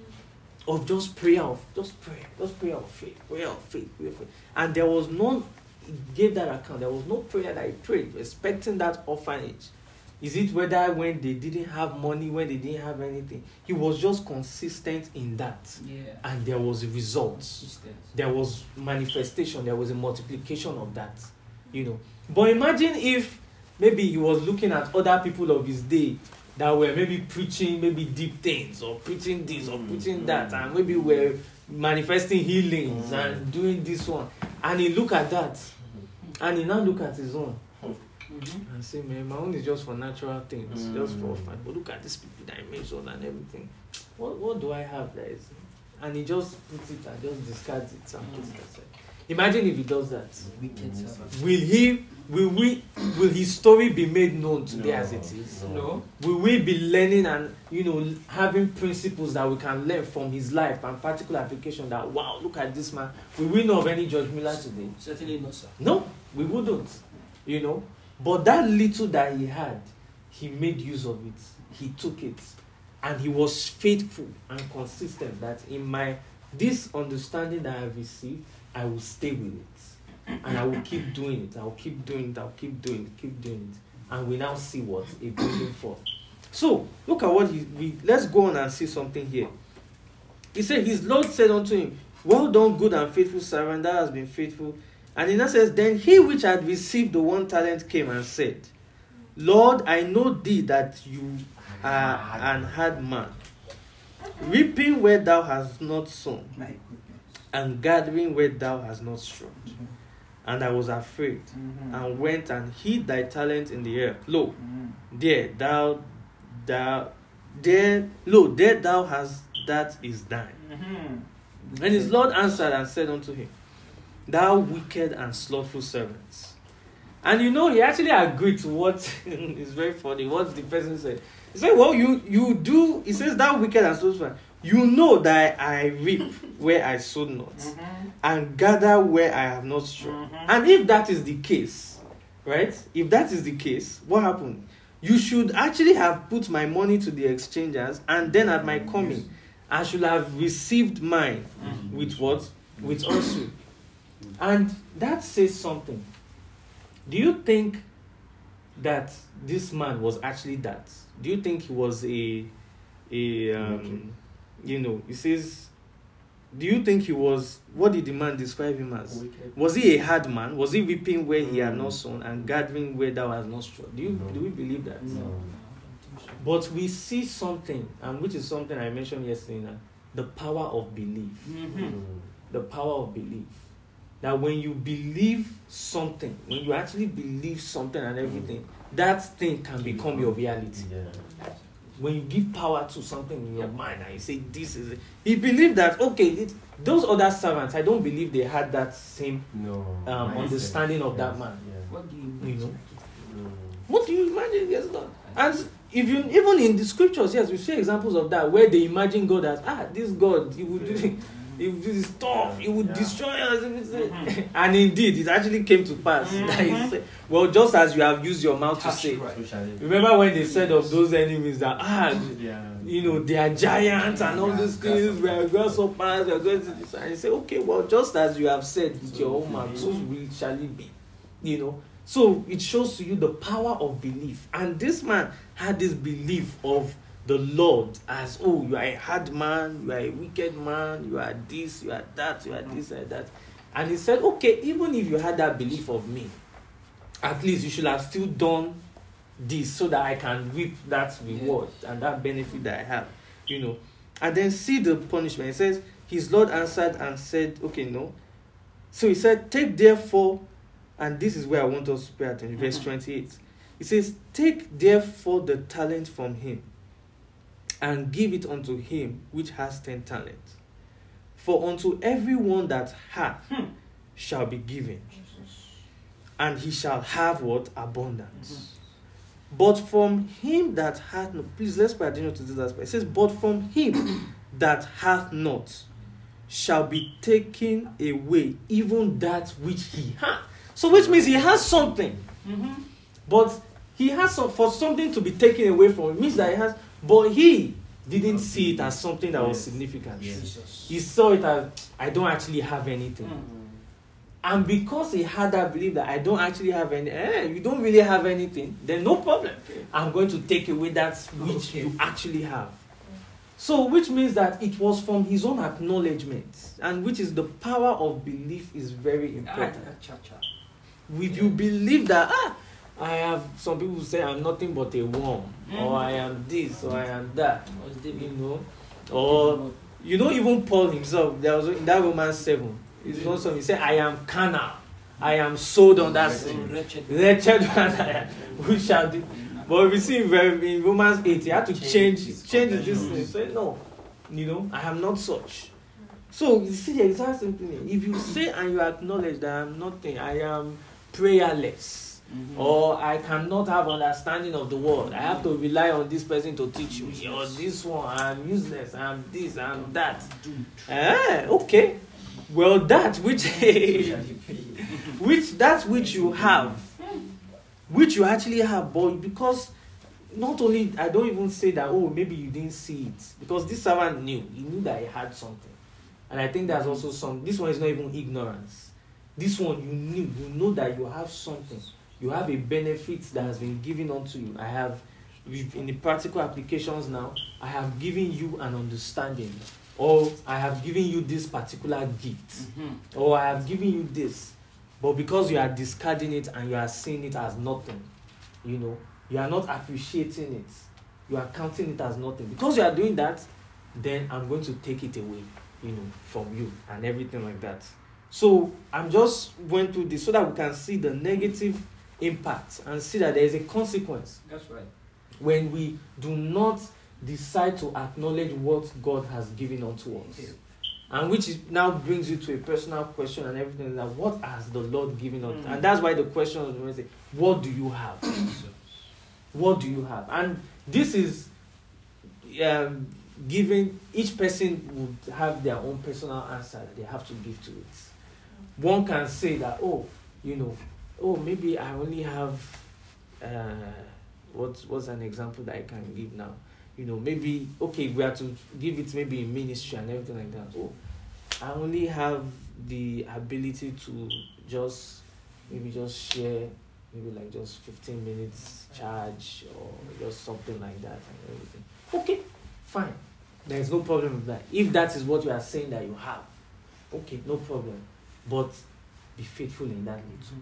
S1: Of just prayer of, just prayer, just prayer of faith, prayer of faith, prayer of faith. And there was no, he gave that account, there was no prayer that he prayed, respecting that orphanage. Is it whether when they didn't have money, when they didn't have anything? He was just consistent in that. Yeah. And there was a result. There was manifestation, there was a multiplication of that. You know. But imagine if maybe he was looking at other people of his day that were maybe preaching maybe deep things, or preaching this, or preaching that, and maybe were manifesting healings and doing this one. And he look at that, and he now look at his own. Mm-hmm. And say, man, my own is just for natural things, mm-hmm. just for fun. But look at these people that I mentioned and everything. What what do I have that is? And he just puts it and just discards it and puts it aside. Imagine if he does that. Mm-hmm. Will he? Will we? Will his story be made known today no. as it is? No. Will we be learning and, you know, having principles that we can learn from his life and particular application? That, wow, look at this man. Will we know of any George Mueller today?
S2: Certainly not, sir.
S1: No, we wouldn't. You know. But that little that he had, he made use of it. He took it. And he was faithful and consistent that in my, this understanding that I have received, I will stay with it. And I will keep doing it. I will keep doing it. I will keep doing it. Keep doing it. And we now see what it bringing forth. So, look at what he, we, let's go on and see something here. He said, his Lord said unto him, well done, good and faithful servant, that has been faithful. And he now says, then he which had received the one talent came and said, Lord, I know thee that you are an hard man, reaping where thou hast not sown, and gathering where thou hast not strawed. Mm-hmm. And I was afraid, mm-hmm. and went and hid thy talent in the earth. Lo, mm-hmm. there thou thou there lo there thou hast that is thine.
S2: Mm-hmm.
S1: And his Lord answered and said unto him, thou wicked and slothful servants. And you know, he actually agreed to what is very funny, what the person said. He said, well, you you do, he says, thou wicked and slothful, you know that I reap where I sowed not,
S2: Mm-hmm.
S1: and gather where I have not sown.
S2: Mhm.
S1: And if that is the case, right? If that is the case, what happened? You should actually have put my money to the exchangers, and then at my coming, I should have received mine
S2: Mhm.
S1: with what? With also. And that says something. Do you think that this man was actually that? Do you think he was a, a um, you know, he says, do you think he was, what did the man describe him as?
S3: Wicked.
S1: Was he a hard man? Was he reaping where he had
S3: Mm.
S1: not sown and gathering where thou hast not struck? Do you
S3: No.
S1: do we believe that?
S2: No.
S3: No.
S1: But we see something, and which is something I mentioned yesterday, now, the power of belief.
S2: Mm-hmm.
S1: The power of belief. That when you believe something, when you actually believe something and everything, that thing can become your reality.
S3: Yeah.
S1: When you give power to something in your mind and you say, this is it. He believed that, okay, it, those other servants, I don't believe they had that same
S3: No.
S1: um,
S3: Mindset.
S1: understanding of that
S3: Yes.
S1: man.
S3: Yeah.
S2: What do you
S1: You
S2: mean?
S1: know?
S3: Mm.
S1: What do you imagine gets done? And if you even in the scriptures, yes, we see examples of that where they imagine God as, ah, this God, he would do, he would do this stuff, he would
S3: Yeah.
S1: destroy us.
S2: Mhm.
S1: And indeed, it actually came to pass. That he
S2: Mhm.
S1: said, well, just as you have used your mouth to
S2: That's
S1: say.
S2: right.
S3: So shall it.
S1: Remember when they said of those enemies that, ah,
S3: Yeah.
S1: you know, they are giants and all
S3: Yeah,
S1: these things, we are grasshoppers, we are going to this. And you say, okay, well, just as you have said with
S3: So
S1: your own
S3: it
S1: mouth,
S3: will
S1: so will shall it be. You know, so it shows to you the power of belief. And this man had this belief of the Lord as, oh, you are a hard man, you are a wicked man, you are this, you are that, you are this and that. And he said, okay, even if you had that belief of me, at least you should have still done this so that I can reap that reward and that benefit that I have, you know. And then see the punishment. It says, his Lord answered and said, okay, no. So he said, take therefore, and this is where I want us to pay attention, verse
S2: Mhm.
S1: twenty-eight. It says, take therefore the talent from him and give it unto him which has ten talents. For unto everyone that hath
S2: Hmm.
S1: shall be given, and he shall have what? Abundance. But from him that hath not, please let's pay attention to this aspect. It says, but from him that hath not shall be taken away even that which he hath. So which means he has something,
S2: Mm-hmm.
S1: but he has some, for something to be taken away from him means that he has, but he didn't see it as something that was
S3: Yes.
S1: significant.
S3: Yes.
S2: Jesus.
S1: He saw it as, I don't actually have anything.
S2: Mm.
S1: And because he had that belief that I don't actually have any, eh, you don't really have anything, then no problem. I'm going to take away that which
S2: Okay.
S1: you actually have. So, which means that it was from his own acknowledgement, and which is the power of belief is very
S2: Ah,
S1: important.
S2: cha, cha.
S1: If you believe that, ah, I have, some people say I'm nothing but a worm,
S2: Mm.
S1: or I am this, or I am that,
S2: Was
S1: you
S2: David-
S1: know, or you know, even Paul himself, there was in that Romans seven. It's not something. He said, "I am carnal, I am sold on that
S2: So
S1: sin.
S2: wretched.
S1: Wretched man I am, who shall do?" But we see in, very- in Romans eight, he had to change, change this thing. He said, "No, you know, I am not such." So you see the exact same thing. If you say and you acknowledge that I am nothing, I am prayerless.
S2: Mhm.
S1: Or I cannot have understanding of the word. I have to rely on this person to teach me. Or this one, I'm useless. I'm this, I'm that. Ah, okay. Well, that which, which that which you have, which you actually have, but because not only I don't even say that. Oh, maybe you didn't see it because this servant knew. He knew that he had something, and I think that's also some. This one is not even ignorance. This one you knew. You know that you have something. You have a benefit that has been given unto you. I have, with- in the practical applications now, I have given you an understanding, or I have given you this particular gift,
S2: Mhm.
S1: or I have given you this, but because you are discarding it and you are seeing it as nothing, you know, you are not appreciating it, you are counting it as nothing. Because you are doing that, then I'm going to take it away, you know, from you and everything like that. So I'm just going through this so that we can see the negative impact and see that there is a consequence
S2: That's right.
S1: when we do not decide to acknowledge what God has given unto us.
S2: Yeah.
S1: And which is, now brings you to a personal question and everything like that. What has the Lord given us?
S2: Mm.
S1: And that's why the question is when we say, what do you have? What do you have? And this is um, giving, each person would have their own personal answer that they have to give to it. One can say that, oh, you know, oh, maybe I only have, uh, what, what's an example that I can give now? You know, maybe, okay, we have to give it maybe in ministry and everything like that. Oh, I only have the ability to just, maybe just share, maybe like just fifteen minutes charge or just something like that and everything. Okay, fine. There is no problem with that. If that is what you are saying that you have, okay, no problem. But be faithful in that little.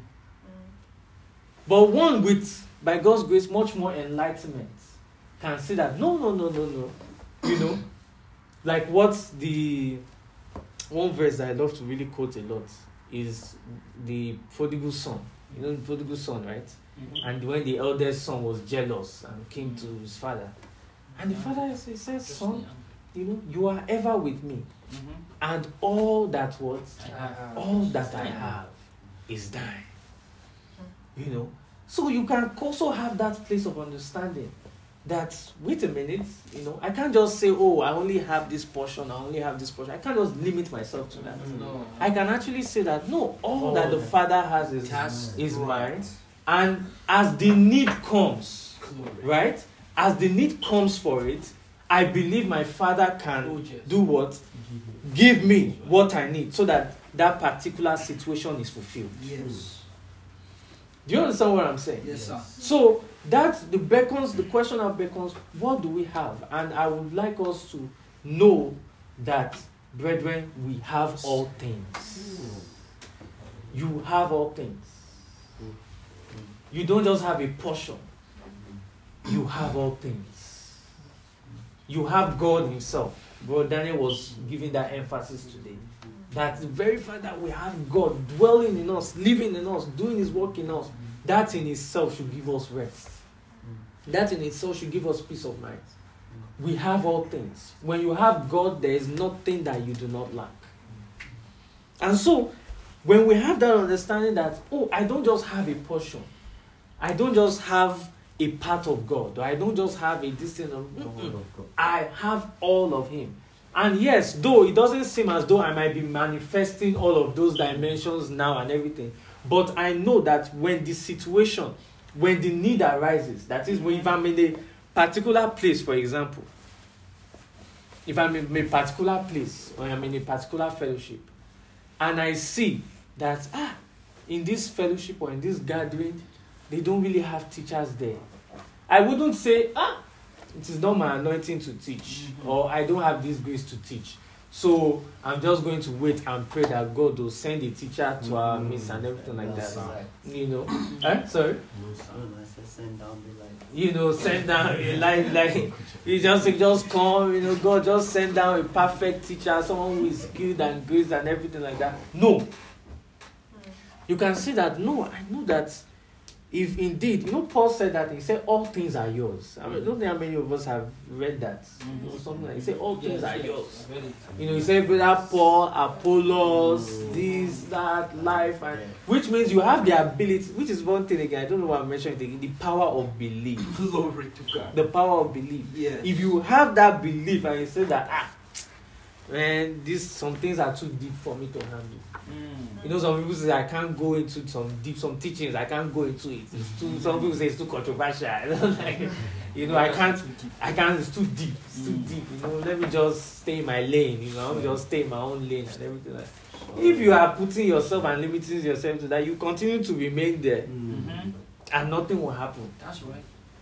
S1: But one with, by God's grace, much more enlightenment can see that no, no, no, no, no. You know, like what's the one verse that I love to really quote a lot is the prodigal son. You know, the prodigal son, right? Mm-hmm. And when the eldest son was jealous and came to his father, and the father says, son, you know, you are ever with me, mm-hmm. and all that what, all that I have is thine. You know, so you can also have that place of understanding that, wait a minute, you know, I can't just say, oh, I only have this portion, I only have this portion. I can't just limit myself to that.
S2: No.
S1: I can actually say that, no, all oh, that the Father has is, has is mine. And as the need comes, right? As the need comes for it, I believe my Father can oh, yes. do what? Give me what I need so that that particular situation is fulfilled.
S2: Yes.
S1: Do you understand what I'm saying?
S2: Yes, sir.
S1: So that's the beckons, the question of beckons, what do we have? And I would like us to know that, brethren, we have all things. You have all things. You don't just have a portion. You have all things. You have God himself. Brother Daniel was giving that emphasis today. That the very fact that we have God dwelling in us, living in us, doing his work in us, that in itself should give us rest. That in itself should give us peace of mind. We have all things. When you have God, there is nothing that you do not lack. And so, when we have that understanding that, oh, I don't just have a portion. I don't just have a part of God. Or I don't just have a distance of God. I have all of him. And yes, though it doesn't seem as though I might be manifesting all of those dimensions now and everything, but I know that when the situation, when the need arises, that is, when if I'm in a particular place, for example, if I'm in a particular place or I'm in a particular fellowship, and I see that, ah, in this fellowship or in this gathering, they don't really have teachers there, I wouldn't say, ah, it is not my anointing to teach, mm-hmm. or I don't have this grace to teach. So I'm just going to wait and pray that God will send a teacher to mm-hmm. our midst and everything like That's that. Right. You know, eh? Sorry.
S3: Send down the light.
S1: You know, send down a light, like you just just come. You know, God just send down a perfect teacher, someone who is skilled and grace and everything like that. No, you can see that. No, I know that. If indeed, you know, Paul said that, he said, all things are yours. I mean, I don't think how many of us have read that. Mm-hmm. Or something like, he said, all things yes, are yes. yours. You know, he said, brother Paul, Apollos, mm-hmm. this, that, life, and yeah. which means you have the ability, which is one thing again, I don't know what I'm mentioning again, the power of belief.
S2: Glory to God.
S1: The power of belief.
S2: Yes.
S1: If you have that belief and you say that, ah, man, this, some things are too deep for me to handle. Mm. You know, some people say I can't go into some deep, some teachings. I can't go into it. It's too. Some people say it's too controversial. like, you know, I can't. I can't. It's too deep. It's too mm. deep. You know, let me just stay in my lane. You know, just stay in my own lane and everything. Like, if you are putting yourself and limiting yourself to that, you continue to remain there, mm-hmm. and nothing will happen.
S2: That's right.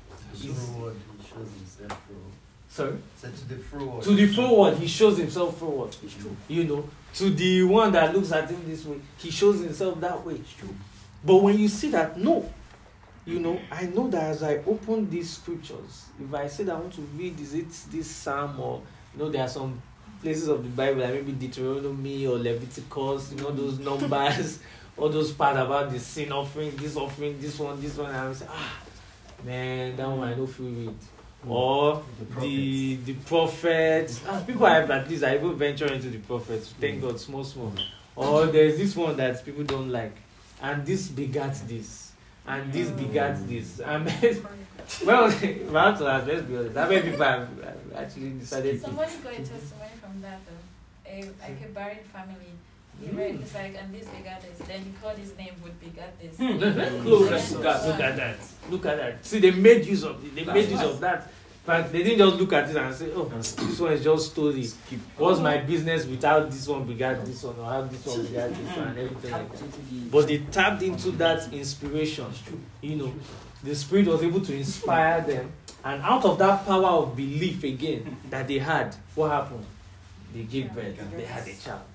S1: Sorry?
S3: So to the forward.
S1: To the forward, he shows himself forward. It's true. You know, to the one that looks at him this way, he shows himself that way. It's true. But when you see that, no. You know, I know that as I open these scriptures, if I say that I want to read, is it this psalm or, you know, there are some places of the Bible, like maybe Deuteronomy or Leviticus, you know, those numbers, all those parts about the sin offering, this offering, this one, this one, and I will say, ah, man, that one I don't feel read. Or the the prophets. Ah, people have at least I even venture into the prophets. Thank God, small small. Or there's this one that people don't like, and this begat this, and this begat this. And well, let's be honest. How many people have actually decided?
S4: Somebody got a testimony from that though. A like a buried family. He
S1: Mm.
S4: read it's like, and this begat this. Then he called his name would begat this.
S1: Hmm, look, at, look, at, look at that. Look at that. See, they made use of it. They made use of that. But they didn't just look at it and say, oh, this one is just story. What's my business without this one begat this one, or how this one begat this one, and everything like that. But they tapped into that inspiration. You know, the Spirit was able to inspire them. And out of that power of belief again that they had, what happened? They gave birth. They had a child.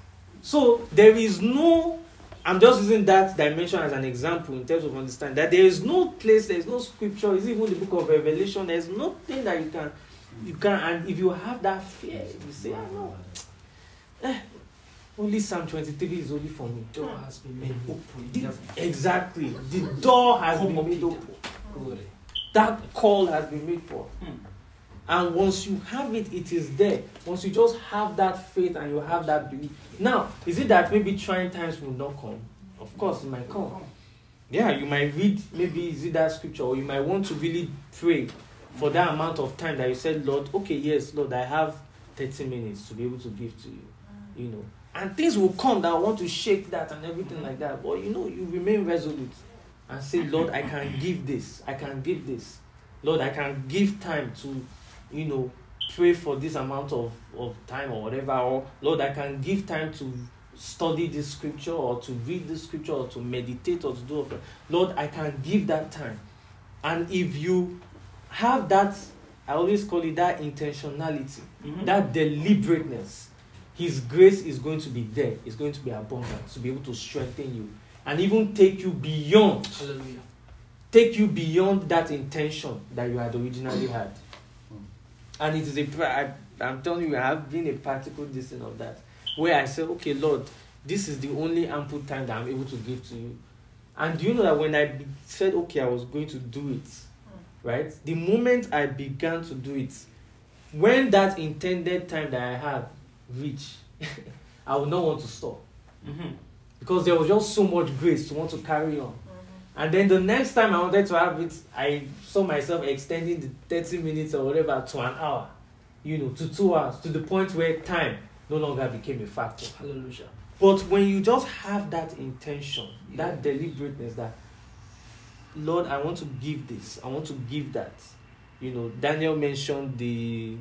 S1: So there is no, I'm just using that dimension as an example in terms of understanding that there is no place, there is no scripture, it's even the book of Revelation, there is nothing that you can, you can, and if you have that fear, you say, I know, eh, only Psalm twenty-three is only for me.
S2: The door has been made open.
S1: Exactly, the door has been made open. That call has been made for. And once you have it, it is there. Once you just have that faith and you have that belief. Now, is it that maybe trying times will not come? Of course, it might come. Yeah, you might read, maybe is it that scripture, or you might want to really pray for that amount of time that you said, Lord, okay, yes, Lord, I have thirty minutes to be able to give to you. You know. And things will come that want to shake that and everything like that. But you know, you remain resolute and say, Lord, I can give this. I can give this. Lord, I can give time to, you know, pray for this amount of, of time or whatever, or Lord, I can give time to study this scripture or to read this scripture or to meditate or to do it. Lord, I can give that time. And if you have that, I always call it that intentionality, mm-hmm. that deliberateness, His grace is going to be there. It's going to be abundant to be able to strengthen you and even take you beyond.
S2: Hallelujah.
S1: Take you beyond that intention that you had originally had. And it is a, I, I'm telling you, I have been a practical discipline of that. Where I say, okay, Lord, this is the only ample time that I'm able to give to you. And do you know that when I said, okay, I was going to do it, right? The moment I began to do it, when that intended time that I had reached, I would not want to stop. Mm-hmm. Because there was just so much grace to want to carry on. And then the next time I wanted to have it, I saw myself extending the thirty minutes or whatever to an hour, you know, to two hours, to the point where time no longer became a factor.
S2: Hallelujah.
S1: But when you just have that intention, yeah. that deliberateness, that, Lord, I want to give this, I want to give that. You know, Daniel mentioned the,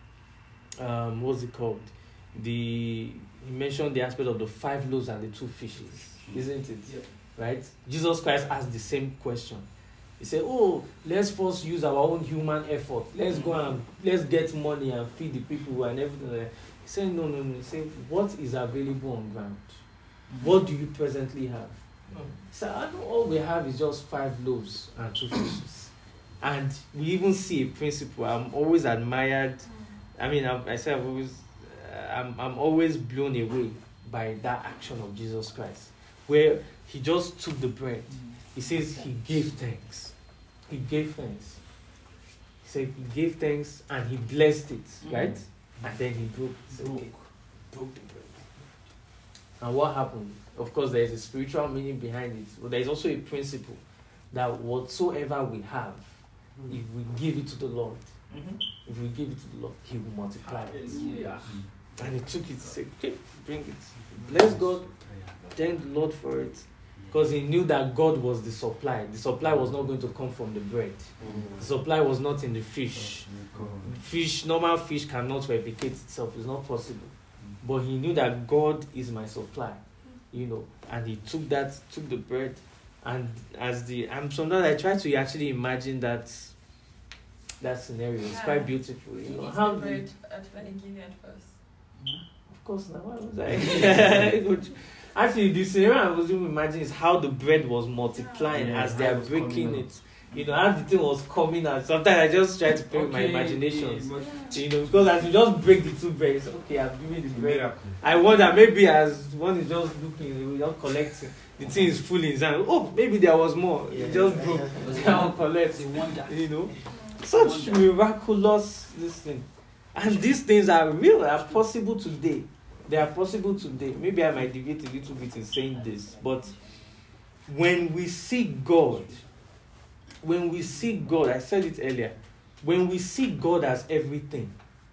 S1: um, what's it called? The, he mentioned the aspect of the five loaves and the two fishes, isn't it? Yeah. Right? Jesus Christ asked the same question. He said, oh, let's first use our own human effort. Let's go and let's get money and feed the people and everything like that. He said, no, no, no. He said, what is available on ground? Mm-hmm. What do you presently have? Mm-hmm. He said, I know all we have is just five loaves and two fishes. And we even see a principle. I'm always admired. I mean, I, I say I've always, uh, I'm, I'm always blown away by that action of Jesus Christ, where He just took the bread. He says he gave thanks. He gave thanks. He said he gave thanks and he blessed it, mm-hmm. right? And then he broke it. Broke. Okay. broke the bread. And what happened? Of course, there is a spiritual meaning behind it. But there is also a principle that whatsoever we have, mm-hmm. if we give it to the Lord, mm-hmm. if we give it to the Lord, He will multiply it. Yeah. And he took it, said, okay, bring it. Bless God. Thank the Lord for it. Because he knew that God was the supply. The supply was not going to come from the bread. Mm-hmm. The supply was not in the fish. Mm-hmm. Fish, normal fish cannot replicate itself. It's not possible. Mm-hmm. But he knew that God is my supply. You know, and he took that, took the bread, and as the and sometimes I try to actually imagine that that scenario. It's yeah. quite beautiful. You know, how
S4: the bread at when he gave you at first.
S1: Of course, now why was I? Actually, the scenario I was even imagining is how the bread was multiplying yeah, as they are breaking it. You know, how the thing was coming out. Sometimes I just try to play okay, with my imaginations. Yeah. You know, because as you just break the two breads, okay, I've given the bread. I wonder maybe as one is just looking, we just collecting. the thing is full in his hand. Oh, maybe there was more.
S3: Yeah.
S1: It just broke.
S2: It was
S1: Now
S2: a
S1: collect.
S2: it's a wonder.
S1: You know, such miraculous this thing, and these things are real. They are possible today. They are possible today. Maybe I might deviate a little bit in saying this, but when we see God, when we see God, I said it earlier, when we see God as everything,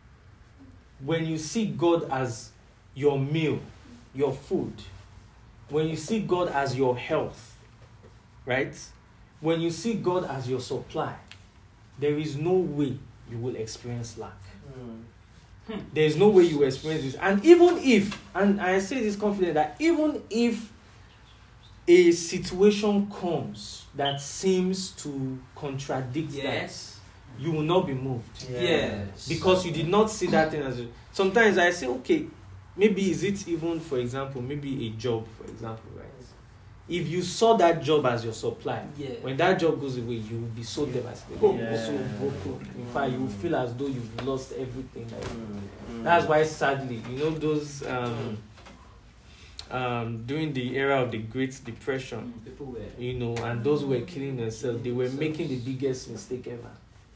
S1: when you see God as your meal, your food, when you see God as your health, right? When you see God as your supply, there is no way you will experience lack.
S3: Mm.
S1: There is no way you will experience this. And even if, and I say this confidently, that even if a situation comes that seems to contradict
S2: Yes.
S1: that, you will not be moved.
S2: Yes.
S1: Because you did not see that thing as a, sometimes I say, okay, maybe is it even, for example, maybe a job, for example, right? If you saw that job as your supply,
S2: Yeah.
S1: when that job goes away, you will be so devastated. You will be so
S3: Yeah.
S1: broken. In fact, you will feel as though you've lost everything. Like,
S3: Mm.
S1: that's why, sadly, you know, those um, um, during the era of the Great Depression,
S2: People were.
S1: you know, and those who were killing themselves, they were making the biggest mistake ever.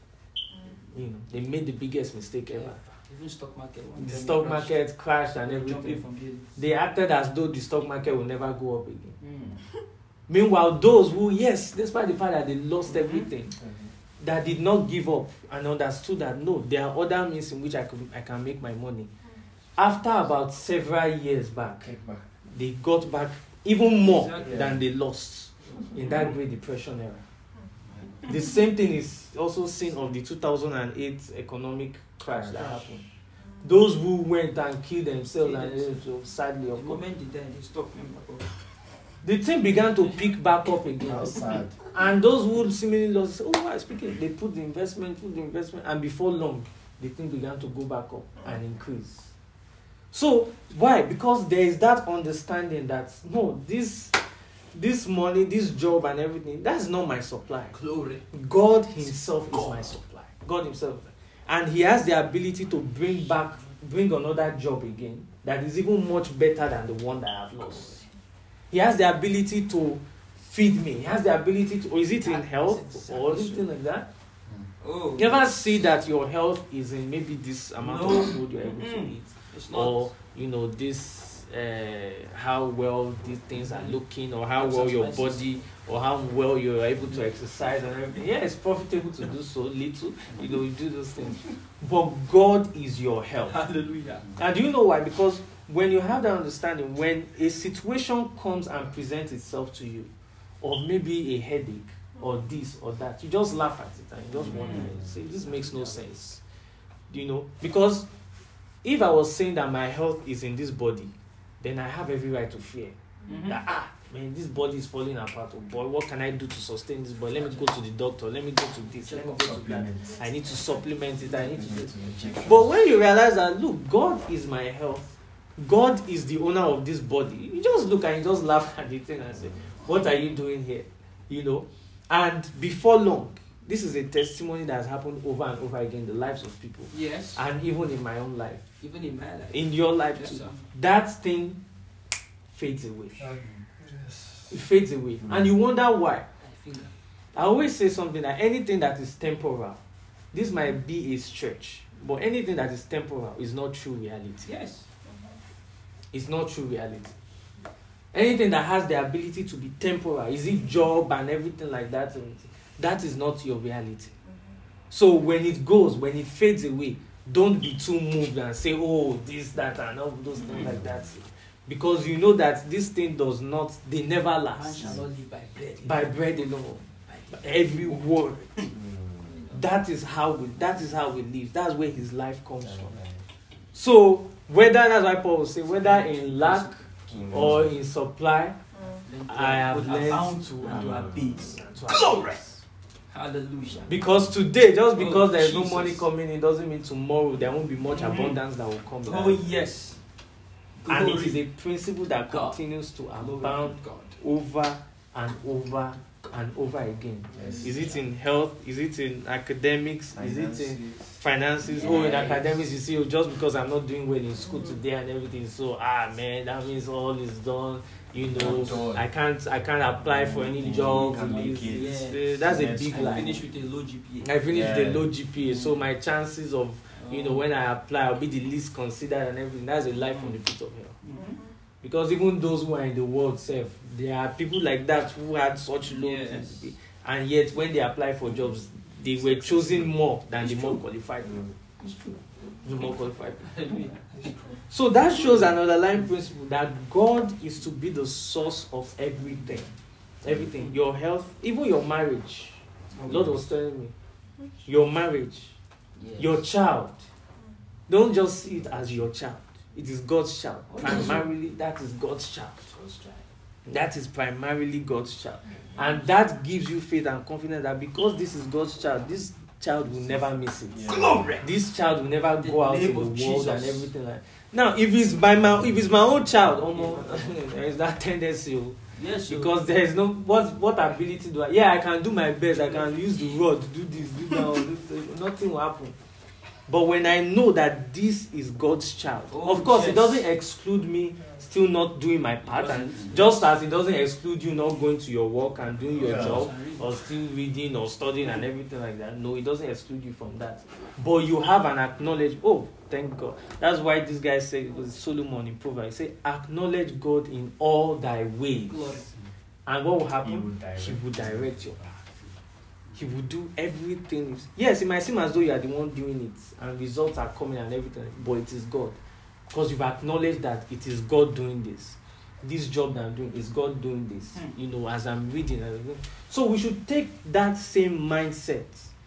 S1: You know, they made the biggest mistake ever.
S2: Even stock market. one
S1: The
S2: time
S1: stock
S2: crashed.
S1: market crashed and
S2: Jumping
S1: everything.
S2: from buildings.
S1: They acted as though the stock market will never go up again.
S2: Mm.
S1: Meanwhile, those who, yes, despite the fact that they lost
S2: Mhm.
S1: everything, that did not give up and understood that no, there are other means in which I can I can make my money. After about several years back,
S3: Take back.
S1: they got back even more
S2: Exactly.
S1: than they lost in that Great Depression era. The same thing is also seen of the two thousand eight economic crash that happened. Those who went and killed themselves,
S2: Killed
S1: and
S2: themselves.
S1: sadly,
S2: The
S1: of course,
S2: moment they died, they stopped. Remember?
S1: the thing began to pick back up again.
S3: How sad.
S1: And those who seemingly lost, oh, why speaking? They put the investment, put the investment, and before long, the thing began to go back up and increase. So why? Because there is that understanding that no, this, this money, this job, and everything, that's not my supply.
S2: Glory.
S1: God Himself is my supply. God Himself, and He has the ability to bring back, bring another job again that is even much better than the one that I have lost. He has the ability to feed me. He has the ability to, or is it in health or anything like that?
S2: Oh.
S1: You ever see that your health is in maybe this amount
S2: No.
S1: of food you're able to
S2: Mm-mm.
S1: eat,
S2: It's not.
S1: or you know this uh, how well these things are looking, or how well your body, or how well you're able to exercise and everything. Yeah, it's profitable to do so little. You know, you do those things, but God is your health.
S2: Hallelujah.
S1: And do you know why? Because when you have that understanding, when a situation comes and presents itself to you, or maybe a headache, or this or that, you just laugh at it and you just wonder, you say, this makes no sense. You know, because if I was saying that my health is in this body, then I have every right to fear.
S2: Mhm.
S1: That, ah, man, this body is falling apart. Oh boy, what can I do to sustain this body? Let me go to the doctor. Let me go to this. Let me go to that.
S3: Supplements.
S1: I need to supplement it. I need to do it.
S3: Injection.
S1: But when you realize that, look, God is my health, God is the owner of this body, you just look and you just laugh at the thing and say, what are you doing here? You know? And before long, this is a testimony that has happened over and over again in the lives of people.
S2: Yes.
S1: And even in my own life.
S2: Even in my life.
S1: In your life
S2: Yes,
S1: too.
S2: sir.
S1: That thing fades away.
S3: Yes.
S1: It fades away.
S3: Mm.
S1: And you wonder why.
S2: I feel that.
S1: I always say something that anything that is temporal, this might be a stretch, but anything that is temporal is not true reality.
S2: Yes.
S1: It's not true reality. Anything that has the ability to be temporal, is it job and everything like that, and that is not your reality. So when it goes, when it fades away, don't be too moved and say, oh, this, that, and all those things like that. Because you know that this thing does not, they never
S2: Man
S1: last.
S2: shall not live by bread.
S1: By bread alone.
S2: By
S1: Every word.
S3: Mm.
S1: That is how we that is how we live. That's where his life comes from. So whether, that's why Paul will say, whether in lack or in supply, I have
S2: Both
S1: learned
S2: abound
S1: to
S2: and to abase.
S1: to
S2: Glory.
S1: abase.
S2: Hallelujah.
S1: Because today, just because
S2: Oh,
S1: there is no
S2: Jesus.
S1: money coming in, doesn't mean tomorrow there won't be much
S2: Mhm.
S1: abundance that will come.
S2: Oh, yes.
S1: And it
S2: Glory.
S1: is a principle that
S2: God.
S1: continues to
S2: Glory
S1: abound
S2: to God.
S1: over and over and over again.
S3: Yes.
S1: Is it in health? Is it in academics?
S3: Finances.
S1: Is it in finances?
S4: Yeah.
S1: Oh, in academics, you see, oh, just because I'm not doing well in school today and everything, so ah man, that means all is done. You know,
S3: Done.
S1: I can't, I can't apply for any job.
S3: Can make it.
S1: It's,
S2: Yeah.
S1: uh, that's a
S3: Yes.
S1: big
S2: I
S1: lie.
S2: finished with a low G P A.
S1: I finished
S3: Yeah.
S1: with a low G P A, so my chances of, you know, when I apply, I'll be the least considered and everything. That's a lie from the pit of hell.
S2: Mhm.
S1: Because even those who are in the world self, there are people like that who had such low
S2: Yes.
S1: G P A, and yet when they apply for jobs, they were chosen more than the more qualified.
S2: It's true.
S1: The more qualified.
S2: Hallelujah.
S1: So that shows an underlying principle that God is to be the source of everything. Everything. Your health, even your marriage. Lord was telling me. Your marriage,
S2: Yes.
S1: your child. Don't just see it as your child. It is God's child. Primarily, that is God's child. That is primarily God's child. And that gives you faith and confidence that because this is God's child, this child will never miss it.
S3: Yeah.
S2: Glory.
S1: This child will never
S2: The
S1: go out in
S2: name
S1: the
S2: of
S1: world and
S2: Jesus.
S1: everything like. Now, if it's by my if it's my own child, almost there is that tendency. oh,
S2: Yes, so-
S1: Because there is no what what ability do I yeah I can do my best, I can use the rod, do this, do that, or do this, nothing will happen. But when I know that this is God's child,
S2: Oh,
S1: of course
S2: yes.
S1: it doesn't exclude me still not doing my part, and
S2: Doesn't.
S1: just as it doesn't exclude you not going to your work and doing your
S3: Yeah.
S1: job or still reading or studying and everything like that. No, it doesn't exclude you from that. But you have an acknowledge. Oh, thank God. That's why this guy said, it was Solomon in Proverbs. He said, acknowledge God in all thy ways.
S2: Glory.
S1: And what will happen?
S3: He will direct.
S1: He will direct your path. He will do everything. Yes, it might seem as though you are the one doing it and results are coming and everything, but it is God. Because you've acknowledged that it is God doing this. This job that I'm doing is God doing this.
S2: Hmm.
S1: You know, as I'm reading. as I'm doing. So we should take that same mindset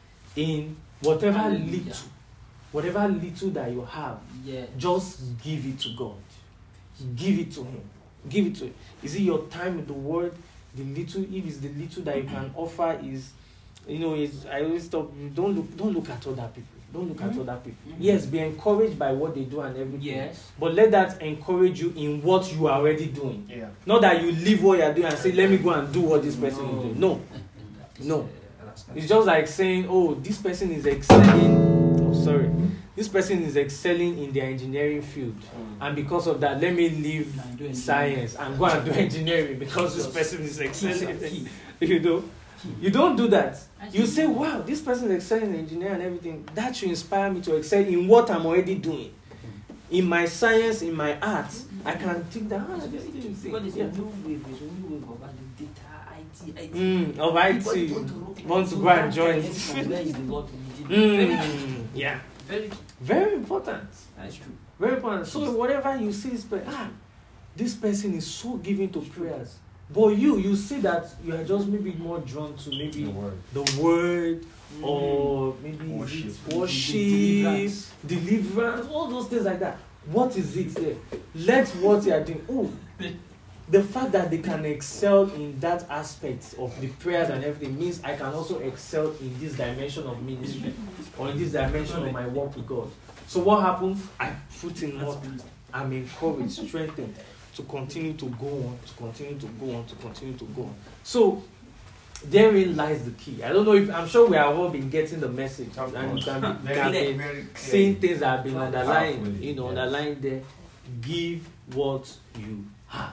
S1: in whatever
S2: Hallelujah.
S1: little, whatever little that you have.
S2: Yeah.
S1: Just give it to God. Give it to Him. Give it to Him. Is it your time with the Word? The little, if it's the little that you can offer, is, you know, is I always stop. Don't look. Don't look at other people. Don't look at
S2: Mhm.
S1: other people.
S2: Mhm.
S1: Yes, be encouraged by what they do and everything.
S2: Yes.
S1: But let that encourage you in what you are already doing.
S3: Yeah.
S1: Not that you leave what you are doing and say, "Let me go and do what this person
S2: No.
S1: is doing." No. No.
S2: Uh, that's not-
S1: It's just like saying, oh, this person is excelling. Oh, sorry. This person is excelling in their engineering field. And because of that, let me leave
S2: Nah, do engineering.
S1: science and go and do engineering because this person is excelling.
S2: Key.
S1: You know,
S2: Key.
S1: you don't do that.
S4: I
S1: You
S4: see.
S1: say, wow, this person is excelling in engineering and everything. That should inspire me to excel in what I'm already doing. In my science, in my art, I can think that, ah, this thing is
S2: Because there's
S1: yeah.
S2: a new wave, there's a new wave of adding data, I T, I T.
S1: Mm, of I
S2: Everybody
S1: T.
S2: want to-
S1: Want to
S2: so
S1: go and
S2: that
S1: join.
S2: can help from where is the Lord leading. Very key.
S1: Mm, yeah.
S2: Very key.
S1: Very important.
S2: That's true.
S1: Very important. So whatever you see is, pe- ah, this person is so given to prayers. But you, you see that you are just maybe more drawn to maybe
S3: The word.
S1: the word or maybe
S3: Worship.
S1: is it worship,
S2: Deliverance.
S1: deliverance, all those things like that. What is it there? Let what you are doing. Oh, the fact that they can excel in that aspect of the prayers and everything means I can also excel in this dimension of ministry or in this dimension of my work with God. So what happens? I put in more. I'm encouraged, strengthened to continue to go on, to continue to go on, to continue to go on. So therein lies the key. I don't know if I'm sure we have all been getting the message,
S3: Of
S1: and you
S3: course.
S1: can be,
S3: Very,
S1: can be
S3: very
S1: seeing
S3: clear.
S1: things that have been underlined,
S3: Powerfully,
S1: you know,
S3: yes.
S1: underlined there. Give what you have.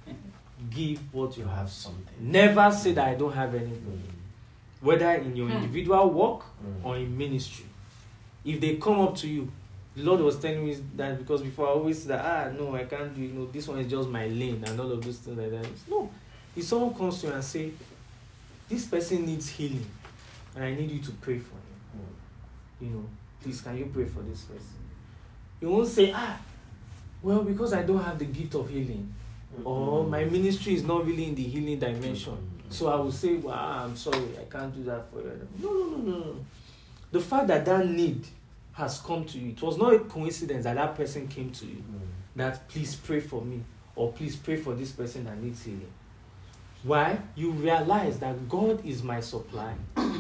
S1: Give what you
S3: You
S1: have.
S3: have something.
S1: Never say that I don't have anything,
S3: Mm.
S1: whether in your
S2: Hmm.
S1: individual work
S3: Mm.
S1: or in ministry. If they come up to you, the Lord was telling me that because before I always said, ah, no, I can't do it. No, this one is just my lane and all of those things like that. No, if someone comes to you and say, this person needs healing, and I need you to pray for him. You know, please, can you pray for this person? You won't say, ah, well, because I don't have the gift of healing, or my ministry is not really in the healing dimension. So I will say, well, I'm sorry, I can't do that for you. No, no, no, no, no. The fact that that need has come to you, it was not a coincidence that that person came to you, that please pray for me, or please pray for this person that needs healing. Why? You realize that God is my supply.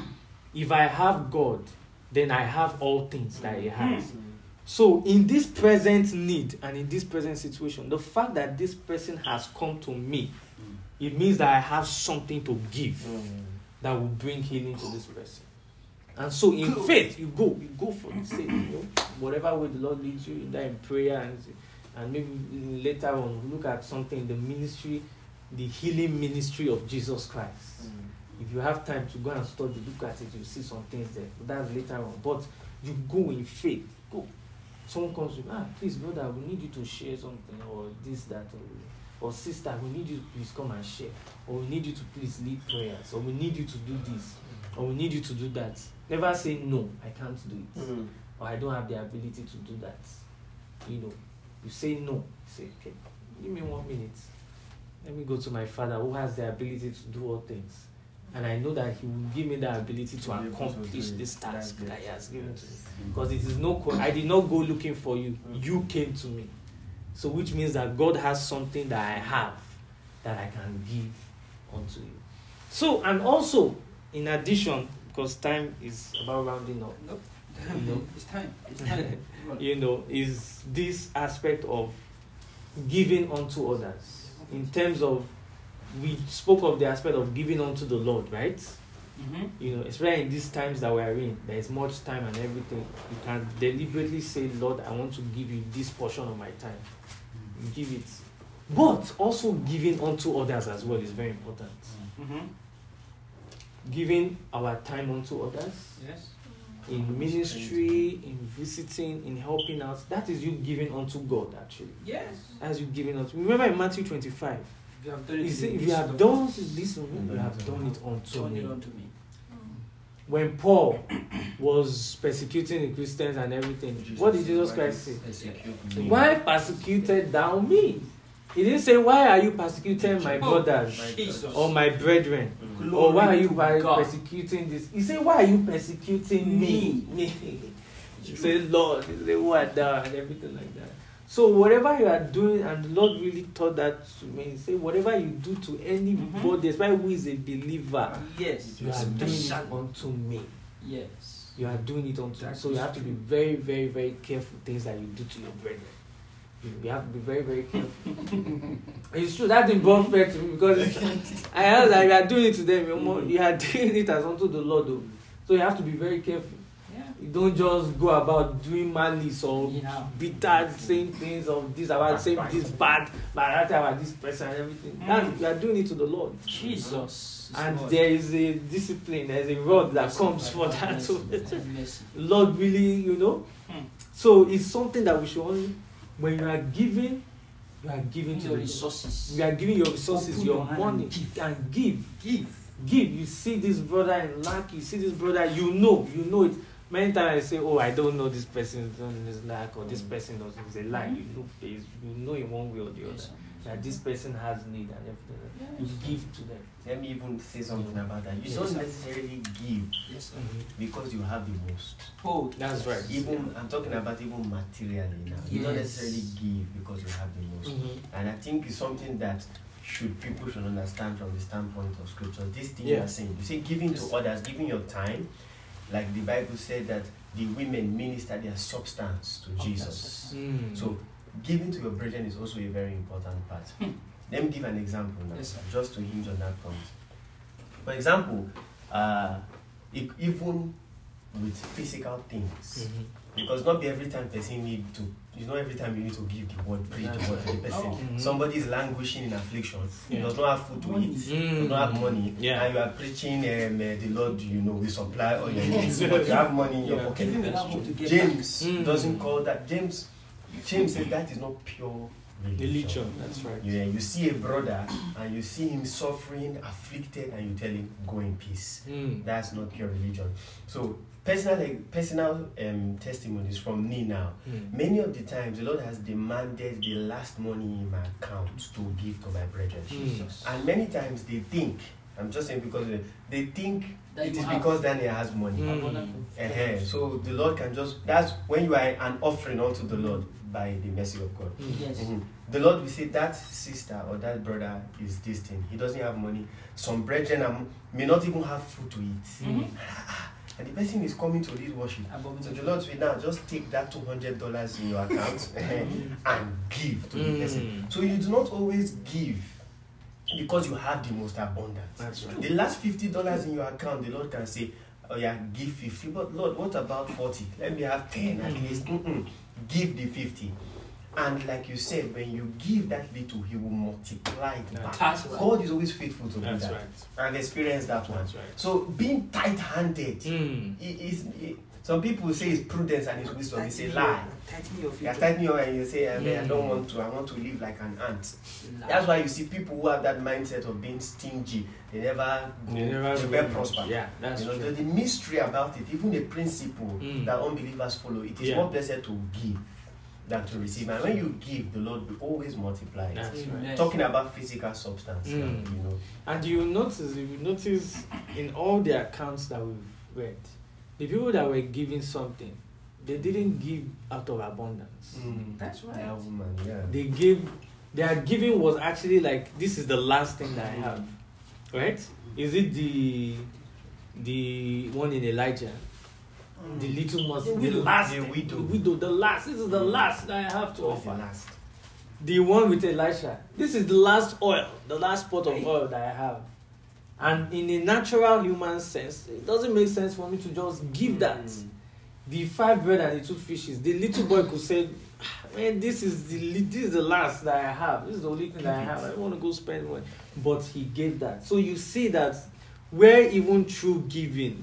S1: If I have God, then I have all things that He has. So in this present need and in this present situation, the fact that this person has come to me it means that I have something to give
S3: Mm.
S1: that will bring healing to this person. And so in faith, you go, you go for the sake, you know, whatever way the Lord leads you, in that in prayer, and, and maybe later on, look at something in the ministry, the healing ministry of Jesus Christ.
S3: Mm.
S1: If you have time to go and study, look at it, you'll see some things there. That's later on. But you go in faith, go. Someone comes to you, ah, please, brother, we need you to share something, or this, that, or, or sister, we need you to please come and share, or we need you to please lead prayers, or we need you to do this, or we need you to do that. Never say, no, I can't do it,
S3: Mm.
S1: or I don't have the ability to do that. You know, you say no, you say, okay, give me one minute. Let me go to my Father who has the ability to do all things. And I know that He will give me the ability to
S3: To be able to
S1: accomplish
S3: do it.
S1: this task
S3: That's
S1: that
S3: it.
S1: He has given to me.
S3: Yes.
S1: Because it is no, co- I did not go looking for you.
S3: Mm.
S1: You came to me. So which means that God has something that I have that I can give unto you. So, and also, in addition, because time is about rounding up,
S2: Nope.
S1: You know?
S2: It's time. It's time.
S1: you know, is this aspect of giving unto others. In terms of, we spoke of the aspect of giving unto the Lord, right?
S2: Mm-hmm.
S1: You know, especially in these times that we are in, there is much time and everything. You can deliberately say, Lord, I want to give you this portion of my time. You give it. But also giving unto others as well is very important.
S2: Mm-hmm.
S1: Giving our time unto others,
S2: Yes.
S1: in ministry, in visiting, in helping out, that is you giving unto God actually.
S2: Yes.
S1: As you giving unto. Remember in Matthew twenty-five,
S2: If you have done it,
S1: he
S2: to
S1: said,
S2: me,
S1: if you
S2: this
S1: have
S2: is
S1: done this to me, you have done it
S2: the-
S1: unto
S2: turn it
S1: me.
S2: on to me.
S1: When Paul was persecuting the Christians and everything, what did Jesus Christ say?
S3: Persecute me.
S1: Why persecuted thou me? He didn't say, why are you persecuting my
S2: Oh,
S1: brothers
S2: Jesus.
S1: or my brethren?
S3: Mm.
S1: Or why are you
S2: Glory to God.
S1: persecuting this? He said, why are you persecuting me? Me. He said, Lord, he said, who art thou? And everything like that. So whatever you are doing, and the Lord really taught that to me, he said, whatever you do to anybody, especially who is a believer,
S2: Yes.
S1: you are doing it
S2: Special.
S1: unto me.
S2: Yes.
S1: You are doing it unto me.
S2: That
S1: So you
S2: is
S1: have to be
S2: true.
S1: very, very, very careful things that you do to your brethren. You you have to be very, very careful. It's true, that didn't brought fair to me because I heard that you are doing it to them. You're more, you are doing it as unto the Lord. Though. So you have to be very careful.
S2: Yeah.
S1: You don't just go about doing malice or
S2: Yeah.
S1: bitter, saying things of this about saying this bad, but that about this person and everything.
S2: Mm.
S1: That, you are doing it to the Lord.
S2: Jesus.
S1: And
S2: Lord.
S1: there is a discipline, there's a rod that
S2: Mercy,
S1: comes for
S2: have
S1: that.
S2: mercy,
S1: So,
S2: have mercy.
S1: Lord really, you know.
S2: Hmm.
S1: So it's something that we should only, when you are giving, you are giving to
S2: Your
S1: the
S2: resources.
S1: You are giving your resources,
S2: Open
S1: your
S2: your hand
S1: money,
S2: and give.
S1: and give.
S2: Give.
S1: Give. You see this brother in lack, you see this brother, you know, you know it. Many times I say, oh, I don't know this person is lack, or this person is a lie. You know, you know in one way or the other
S2: Yes.
S1: that this person has need and everything.
S2: Yes.
S1: You give to them.
S3: Let me even say something about that. You
S1: Yes.
S3: don't necessarily give
S2: Yes. sir.
S3: because you have the most.
S2: Oh,
S1: That's right.
S3: Even I'm talking about even materially now. You don't
S2: Yes.
S3: necessarily give because you have the most.
S1: Mhm.
S3: And I think it's something that should people should understand from the standpoint of scripture. This thing
S1: Yeah.
S3: you are saying, you say giving
S2: Yes.
S3: to others, giving your time, like the Bible said that the women minister their substance to Jesus.
S1: Mm.
S3: So giving to your brethren is also a very important part.
S2: Hmm.
S3: Let me give an example now,
S2: Yes, sir.
S3: just to hinge on that point. For example, uh, e- even with physical things,
S1: Mhm.
S3: because not be every time person need to, it's not every time you need to give the word, preach the word to the person.
S2: Oh.
S1: Mhm.
S3: Somebody is languishing in affliction,
S1: Yeah.
S3: does not have food to
S2: Money.
S3: eat,
S1: Mm.
S3: does not have money,
S1: Yeah.
S3: and you are preaching um, uh, the Lord, you know, will supply all your needs, but you have money in your
S1: Yeah.
S3: pocket.
S2: Give him an apple to get
S3: James
S1: Mm.
S3: doesn't call that. James, James said that is not pure religion.
S1: Religion, that's right.
S3: Yeah, you see a brother and you see him suffering, afflicted, and you tell him, go in peace.
S1: Mm.
S3: That's not pure religion. So, personal personal um, testimonies from me now.
S1: Mm.
S3: Many of the times, the Lord has demanded the last money in my account to give to my brethren.
S1: Jesus.
S3: And many times they think, I'm just saying because they think
S2: That
S3: it
S2: you
S3: is
S2: have.
S3: because Daniel has money.
S1: Mm.
S2: Abundant.
S3: Uh-huh. So the Lord can just, that's when you are an offering unto the Lord by the mercy of God.
S1: Mm.
S2: Yes.
S3: Mhm. The Lord will say that sister or that brother is this thing. He doesn't have money. Some brethren are, may not even have food to eat.
S2: Mhm.
S3: And the person is coming to lead worship. So
S2: Abominable.
S3: the Lord will now just take that two hundred dollars in your account and give to the person.
S1: Mm.
S3: So you do not always give because you have the most abundance.
S1: That's right.
S3: The last fifty dollars in your account, the Lord can say, oh yeah, give fifty. But Lord, what about forty? Let me have ten at least. Mm-mm. Give the fifty. And like you said, when you give that little, He will multiply it back.
S2: That's right.
S3: God is always faithful to do
S1: That's
S3: that.
S1: right.
S3: I've experienced that one.
S1: That's right.
S3: So being tight-handed,
S1: Mm.
S3: it is. It, some people say it's prudence and it's wisdom. It's a lie.
S2: Tighten your
S3: You are
S2: feet.
S3: tightening your and you say, I, mean, I don't
S1: Mm.
S3: want to. I want to live like an ant. That's why you see people who have that mindset of being stingy. They never go.
S1: They never
S3: They
S1: will.
S3: never prosper.
S1: Yeah, that's
S3: You know,
S1: true.
S3: the, the mystery about it, even a principle
S1: Mm.
S3: that unbelievers follow, it is
S1: Yeah.
S3: more blessed to give than to receive. And when you give, the Lord will always multiply it.
S1: That's right.
S2: Yes.
S3: Talking about physical substance,
S1: Mm.
S3: now, you know.
S1: And you notice, you notice in all the accounts that we've read, the people that were giving something, they didn't give out of abundance.
S2: That's right.
S3: That woman, yeah.
S1: They gave, their giving was actually like, this is the last thing that I have, right? Is it the the one in Elijah, the little must,
S3: The
S1: the,
S3: widow.
S1: last,
S3: The
S1: thing,
S3: widow.
S1: the widow, the last. This is the last that I have to
S3: What's the
S1: offer.
S3: last?
S1: The one with Elisha. This is the last oil, the last pot of oil that I have. And in a natural human sense, it doesn't make sense for me to just give that.
S3: Mm.
S1: The five bread and the two fishes. The little boy could say, "Ah, man, this is the li- this is the last that I have. This is the only thing that I have. I don't want to go spend money." But he gave that. So you see that where even true giving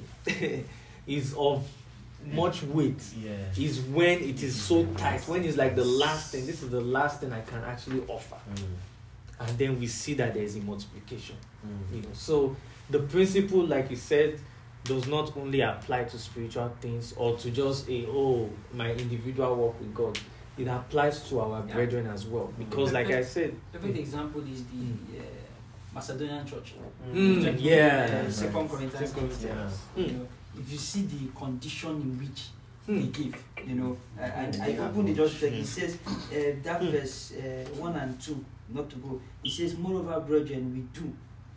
S1: is of much weight
S3: Yeah.
S1: is when it is so tight, when it's like the last thing. This is the last thing I can actually offer.
S3: Mm.
S1: And then we see that there is a multiplication.
S3: Mm.
S1: You know, so the principle, like you said, does not only apply to spiritual things or to just a oh my individual walk with God. It applies to our
S2: Yeah.
S1: brethren as well. Because, like I said,
S2: Perfect example is the uh, Macedonian church.
S1: Mm,
S2: Like,
S1: yeah.
S2: uh, Second Corinthians.
S1: Second
S2: eight.
S3: Corinthians.
S2: You know, if you see the condition in which
S1: Hmm.
S2: they give, you know, uh, and
S3: Mm,
S2: I
S3: they have
S2: opened it just like
S1: Hmm.
S2: it says uh, that
S1: Hmm.
S2: verse uh, one and two, not to go. It says, "Moreover, brethren, we do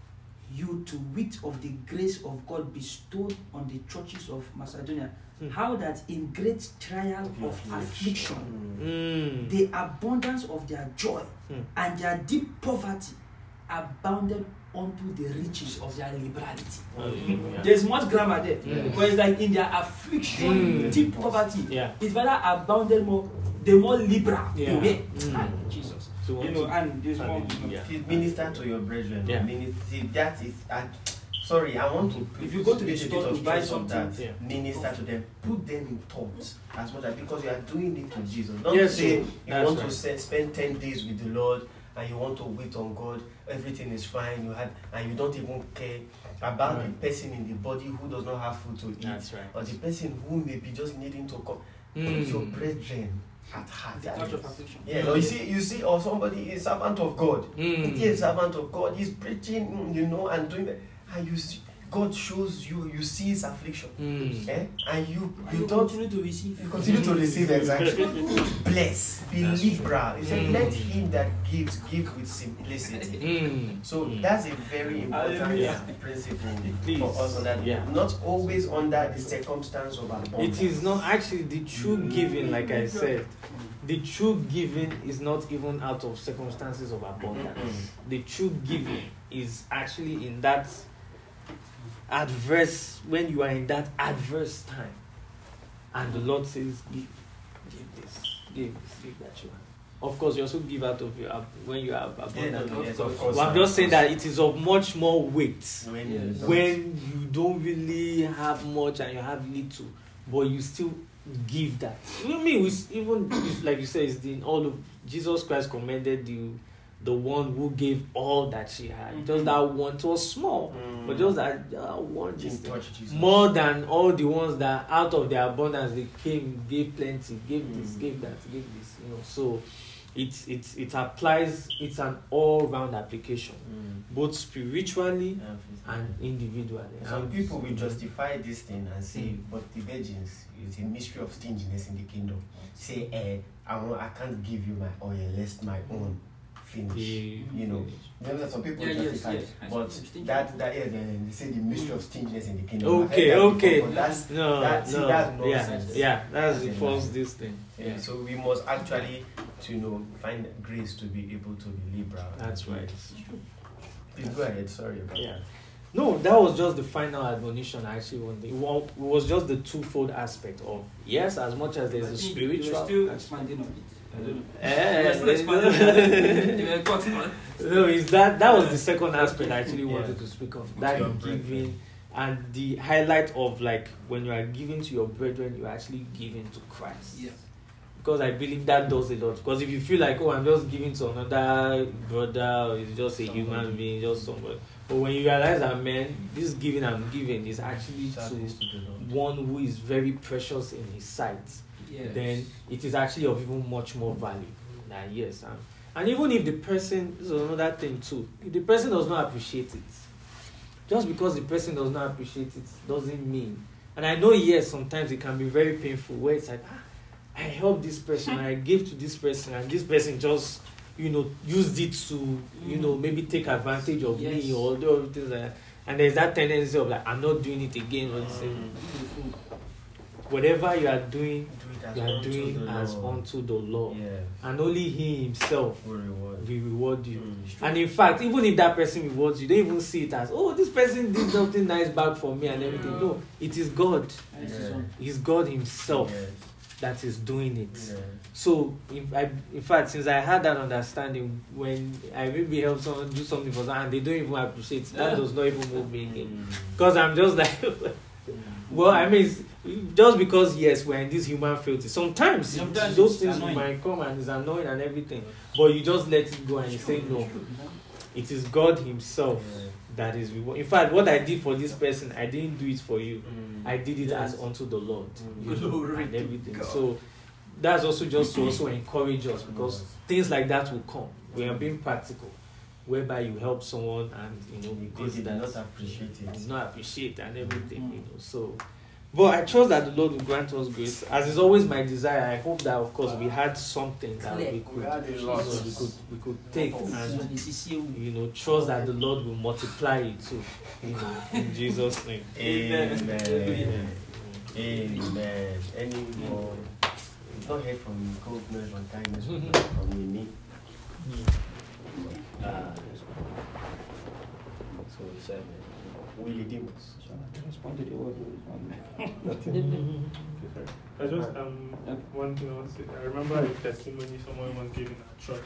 S2: you to wit of the grace of God bestowed on the churches of Macedonia,
S1: Hmm.
S2: how that in great trial of affliction,
S1: Mm.
S2: the abundance of their joy
S1: Hmm.
S2: and their deep poverty abounded unto the riches of their liberality."
S1: Hallelujah.
S2: There's much grammar there,
S1: Yeah.
S2: because it's like in their affliction,
S1: Mm.
S2: deep poverty,
S1: Yeah.
S2: it's rather abounded more, the more liberal
S1: Yeah.
S2: they were.
S1: Mm.
S2: Ah, Jesus,
S1: So
S2: you know, and there's more.
S1: Hallelujah.
S3: Please minister to your brethren.
S1: Yeah.
S3: Minister, see, that is. Uh, sorry, I want to.
S2: If you go to the
S3: little
S2: store
S3: bit
S2: to
S3: of
S2: buy
S3: stress on
S2: something,
S3: that.
S1: yeah.
S3: Minister to them. Put them in thought as much as because you are doing it to Jesus. Don't
S1: Yes,
S3: say
S1: so
S3: you
S1: that's
S3: want
S1: right.
S3: to se- spend ten days with the Lord and you want to wait on God. Everything is fine. You had and you don't even care about
S1: Right.
S3: the person in the body who does not have food to eat,
S1: That's right.
S3: or the person who may be just needing to come.
S1: Mm.
S3: Put your brethren at heart.
S2: The touch of affliction.
S3: Yeah, no, you see, you see, or somebody is servant of God.
S1: Mm.
S3: He is servant of God. He's preaching, mm, you know, and doing that. And you see, God shows you, you see his affliction,
S1: Mm.
S3: eh? And you,
S2: You
S3: you don't,
S2: continue to receive.
S3: you continue to receive exactly. Bless, be
S1: That's
S3: liberal. He said,
S1: Mm.
S3: let him that gives give with simplicity.
S1: Mm.
S3: So
S1: Mm.
S3: that's a very important
S2: Hallelujah.
S3: principle
S1: Please.
S3: for us on that.
S1: Yeah.
S3: Not always under the circumstance of abundance.
S1: It is not actually the true giving, like I said. The true giving is not even out of circumstances of abundance.
S3: Mm.
S1: The true giving is actually in that adverse, when you are in that adverse time. And the Lord says, give, give this, give this, give that you have. Of course, you also give out of your, ab- when you have abundance.
S3: Yeah, yes, of course.
S1: Well, I'm just saying that it is of much more weight
S3: When
S2: Yes.
S3: you don't-
S1: when you don't really have much and you have little, but you still give that. You mean we s- even if, like you say, it's the all of Jesus Christ commended the the one who gave all that she had.
S2: Mhm.
S1: Just that one, it was small,
S3: Mm.
S1: but just that uh, one
S3: Didn't
S1: just
S3: touch Jesus.
S1: more than all the ones that out of their abundance they came, gave plenty, gave this,
S3: Mm.
S1: gave that, gave this. You know, so it it it applies. It's an all-round application,
S3: Mm.
S1: both spiritually
S3: Yeah,
S1: and individually.
S3: some
S1: And-
S3: people will justify this thing and say,
S1: Mm.
S3: but the virgins is a mystery of stinginess in the kingdom. Say, eh, I, want, I can't give you my oil, lest my own finish.
S1: The-
S3: You know, you know that some people
S2: Yeah, yes,
S3: justify
S2: yes.
S3: it,
S2: I
S3: but
S2: see stingy.
S3: that that yeah, they, they say the mystery of stinginess in the kingdom. I've heard
S1: Okay,
S3: that
S1: okay.
S3: before, but that's
S1: No,
S3: that- see,
S1: no,
S3: that's
S1: yeah,
S3: nonsense.
S1: yeah, that's the
S3: That's a
S1: false
S3: lie.
S1: this thing.
S3: yeah.
S1: Yeah,
S3: So we must actually, to you know, find grace to be able to be liberal.
S1: that's right.
S3: Please go ahead. Sorry. About
S1: Yeah. No, that was just the final admonition I actually wanted. It wa- it was just the twofold aspect of, yes, as much as there's
S2: I
S1: a
S2: think
S1: spiritual.
S2: You were still expanding on it. I don't know.
S1: Eh,
S2: You were still expanding. You were cutting on.
S1: No, is that that was the second aspect I actually
S3: Yeah.
S1: wanted to speak on.
S3: With
S1: That
S3: your brethren.
S1: giving and the highlight of like when you are giving to your brethren, you are actually giving to Christ.
S2: Yes.
S1: Because I believe that does a lot. Because if you feel like, oh, I'm just giving to another brother, or it's just a
S3: Somebody.
S1: human being, just somebody. But when you realize that, man, this giving I'm giving is actually
S3: Service
S1: to
S3: to the Lord.
S1: one who is very precious in his sight,
S2: Yes.
S1: then it is actually of even much more value. Nah, yes, and, and even if the person, this is another thing too, if the person does not appreciate it, just because the person does not appreciate it doesn't mean. And I know, yes, sometimes it can be very painful where it's like, ah, I helped this person, I gave to this person, and this person just, you know, used it to, you know, maybe take advantage of
S2: Yes.
S1: me or do everything like that. And there's that tendency of like, I'm not doing it again. Or the same. Whatever you are doing,
S3: Do it as
S1: you are
S3: unto
S1: doing
S3: the
S1: as
S3: Lord.
S1: unto the Lord.
S3: Yeah.
S1: And only He Himself
S3: Will reward.
S1: will reward you.
S3: Mm.
S1: And in fact, even if that person rewards you, don't even see it as, oh, this person did something nice back for me and everything. No, it is God.
S2: And this is
S3: Yeah.
S2: on.
S1: It's God Himself
S3: Yes.
S1: that is doing it.
S3: Yes.
S1: So, in, I, in fact, since I had that understanding, when I maybe help someone do something for them and they don't even appreciate it, that
S2: Yeah.
S1: does not even move me again.
S3: Mm.
S1: Because I'm just like, well, I mean, it's- just because, yes, we're in this human filthy, sometimes,
S2: Sometimes
S1: those
S2: it's
S1: things
S2: annoying.
S1: might come and it's annoying and everything, but you just let it go and you say, no, it is God Himself
S3: Yeah.
S1: that is reward. In fact, what I did for this person, I didn't do it for you.
S3: Mm.
S1: I did it
S2: Yes.
S1: as unto the Lord,
S3: Mm.
S1: you know,
S2: Glory
S1: and
S2: to
S1: everything.
S2: God.
S1: So that's also just to also encourage us, because
S3: Yes.
S1: things like that will come. We are being practical, whereby you help someone and you know
S3: Because
S1: this,
S3: he did
S1: that,
S3: not appreciate it.
S1: did not appreciate and everything,
S2: Mm.
S1: you know. So, but I trust that the Lord will grant us grace. As is always my desire, I hope that of course we had something that we could,
S5: We had a
S1: you
S5: lot.
S1: know, we could we could take and
S2: And
S1: you know trust that the Lord will multiply it too. You know, in Jesus' name.
S3: Amen.
S2: Amen.
S3: Amen. Any more? We've not heard from goodness and kindness from me. Ah. So he said, we redeem us.
S2: respond to the word.
S6: I just um one thing I want to say. I remember a testimony someone once gave in our church.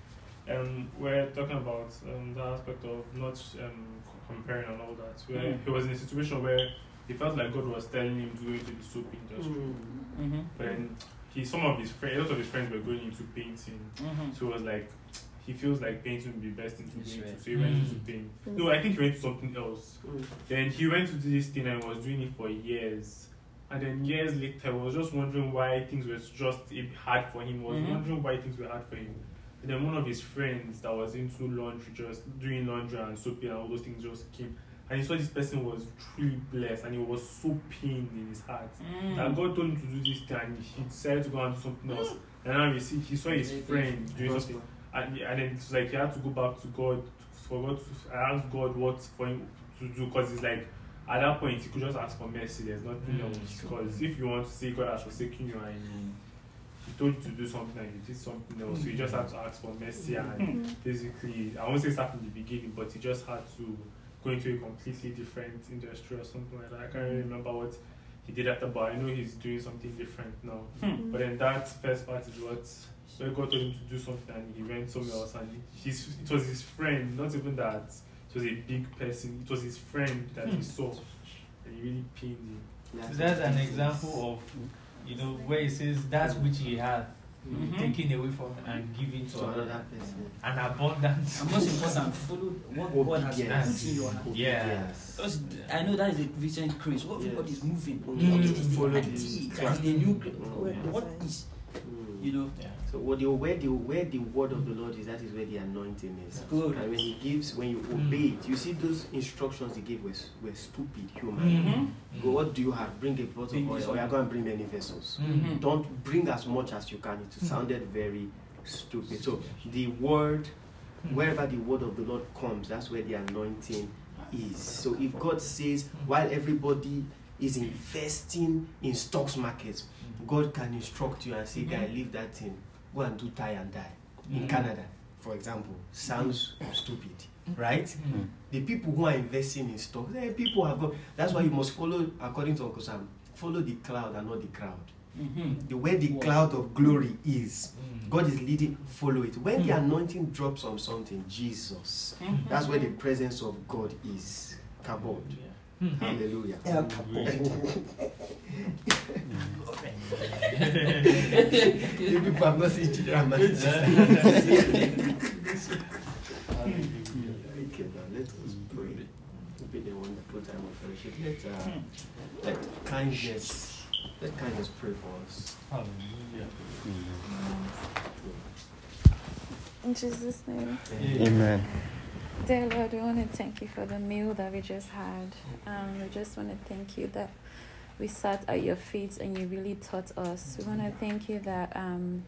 S6: Um, we're talking about um the aspect of not um comparing and all that. Where
S2: Mm.
S6: he was in a situation where he felt like God was telling him to go into the soap industry,
S2: Mm-hmm.
S6: but then he some of his friends, a lot of his friends were going into painting.
S2: Mm-hmm.
S6: So it was like he feels like painting would be best thing to
S2: That's
S6: go into.
S2: right.
S6: So he went
S1: Mm.
S6: into paint. No, I think he went to something else. Then he went to do this thing and was doing it for years. And then years later, I was just wondering why things were just a bit hard for him. I was
S2: Mhm.
S6: wondering why things were hard for him. And then one of his friends that was into laundry, just doing laundry and soaping and all those things, just came. And he saw this person was truly blessed and he was so pained in his heart.
S2: Mm.
S6: That God told him to do this thing and he decided to go and do something else. And now he see he saw his friend doing something. And, he- and then it was like he had to go back to God for God to ask God what for him to do, because it's like at that point he could just ask for mercy. There's nothing
S1: Mm,
S6: else. Because if you want to say God has forsaken you and he, he told you to do something and you did something else, so you just had to ask for mercy. And basically, I won't say start from the beginning, but he just had to go into a completely different industry or something like that. I can't really remember what he did after, but I know he's doing something different now.
S2: Hmm.
S6: But then that first part is what where God told him to do something and he went somewhere else, and his it was his friend, not even that it was a big person, it was his friend that he saw and he really pained him.
S1: So that's an example of, you know, where it says that which he had
S2: Mhm.
S1: taken away from and given to
S3: To
S1: another,
S3: another person.
S1: an abundance.
S2: And most important, follow what God has
S3: Obedience.
S2: put in your hand.
S1: Yeah.
S2: Because I know that is a recent craze. What everybody is moving.
S3: Mm.
S2: Okay, this is
S3: Follow
S2: the
S3: this
S2: idea.
S3: track.
S2: That's the new craze.
S3: Mm.
S2: What is,
S3: Mm.
S2: you know?
S1: Yeah.
S3: So what the, where the where the word of the Lord is, that is where the anointing is.
S2: Good.
S3: And when he gives, when you
S1: Mm.
S3: obey it, you see those instructions he gave were, were stupid, human.
S2: Mm-hmm.
S3: Go, what do you have? Bring a bottle
S2: Bring
S3: of oil,
S2: this
S3: or
S2: one.
S3: you're going to bring many vessels.
S2: Mhm.
S3: Don't bring as much as you can. It sounded very stupid. So the word, wherever the word of the Lord comes, that's where the anointing is. So if God says, while everybody is investing in stocks markets, God can instruct you and say, guy, leave that thing. Go and do tie and die in
S2: Mhm.
S3: Canada. for example, sounds stupid, right? Mm-hmm. The people who are investing in stocks, eh, people have got. That's why you must follow, according to Uncle Sam, follow the cloud and not the crowd. Mm-hmm. The way the cloud of glory is, mm-hmm. God is leading, follow it. When mm-hmm. the anointing drops on something, Jesus, mm-hmm. that's where the presence of God is. Kabod. Yeah. Mm-hmm. Hallelujah. El The people have not seen children. Okay, now let us pray. Maybe they want to put time of fellowship. Let, uh, let kindness. Let kindness pray for us. Hallelujah.
S5: In Jesus' name.
S3: Amen.
S5: Dear Lord, we want to thank you for the meal that we just had. Um, we just want to thank you that we sat at your feet and you really taught us. We want to thank you that um,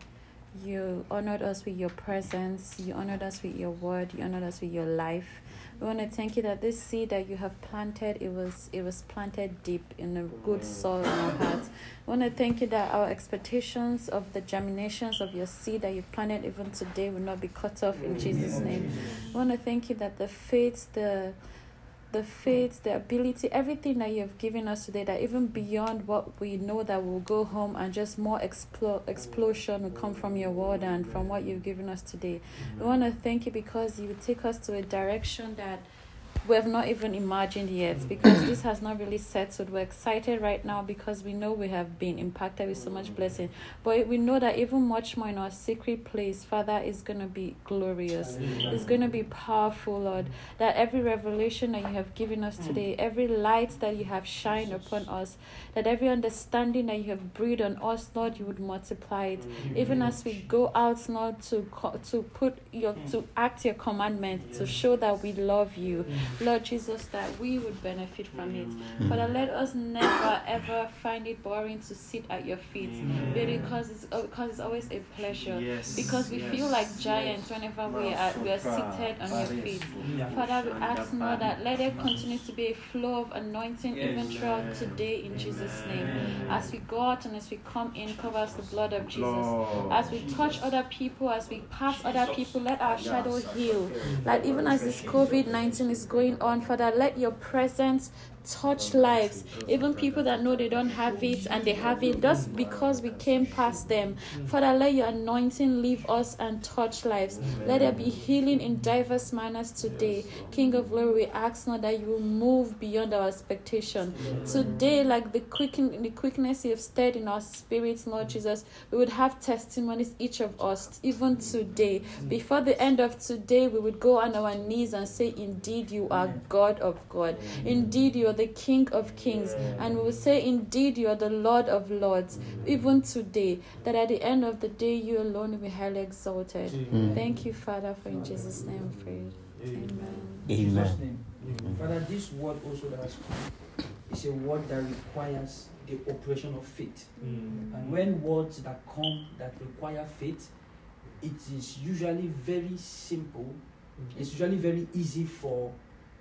S5: you honored us with your presence, you honored us with your word, you honored us with your life. We want to thank you that this seed that you have planted, it was it was planted deep in a good soil in our hearts. We want to thank you that our expectations of the germinations of your seed that you've planted even today will not be cut off in Jesus' name. We want to thank you that the faith, the the faith, the ability, everything that you have given us today, that even beyond what we know, that we'll go home and just more explo- explosion will come from your word and from what you've given us today. We want to thank you because you will take us to a direction that we have not even imagined yet, because this has not really settled. We're excited right now because we know we have been impacted with so much blessing, but we know that even much more in our secret place, Father, is going to be glorious. It's going to be powerful, Lord, that every revelation that you have given us today, every light that you have shined upon us, that every understanding that you have breathed on us, Lord, you would multiply it. Even as we go out, Lord, to to put your to act your commandment, to show that we love you, Lord Jesus, that we would benefit from it. Father, let us never ever find it boring to sit at your feet, because it's because it's always a pleasure. Yes. Because we yes. feel like giants yes. whenever we are we are seated on your feet. Father, we ask now that let there continue to be a flow of anointing yes. even throughout today in Jesus' name. As we go out and as we come in, cover us the blood of Jesus. As we touch other people, as we pass other people, let our shadow heal. Like even as this covid nineteen is going on, Father, let your presence touch lives, even people that know they don't have it and they have it just because we came past them. Father, let your anointing leave us and touch lives. Let there be healing in diverse manners today. King of glory, we ask now that you will move beyond our expectation today, like the quicken the quickness you have stirred in our spirits, Lord Jesus. We would have testimonies, each of us, even today. Before the end of today, we would go on our knees and say, indeed you are God of God, indeed you are the King of Kings, and we will say, indeed you are the Lord of Lords, even today, that at the end of the day you alone will be highly exalted. Mm. Thank you, Father, for in Jesus' name we pray. Amen.
S2: Amen. Amen. Father, this word also that has come is a word that requires the operation of faith. Mm. And when words that come that require faith, it is usually very simple. It's usually very easy for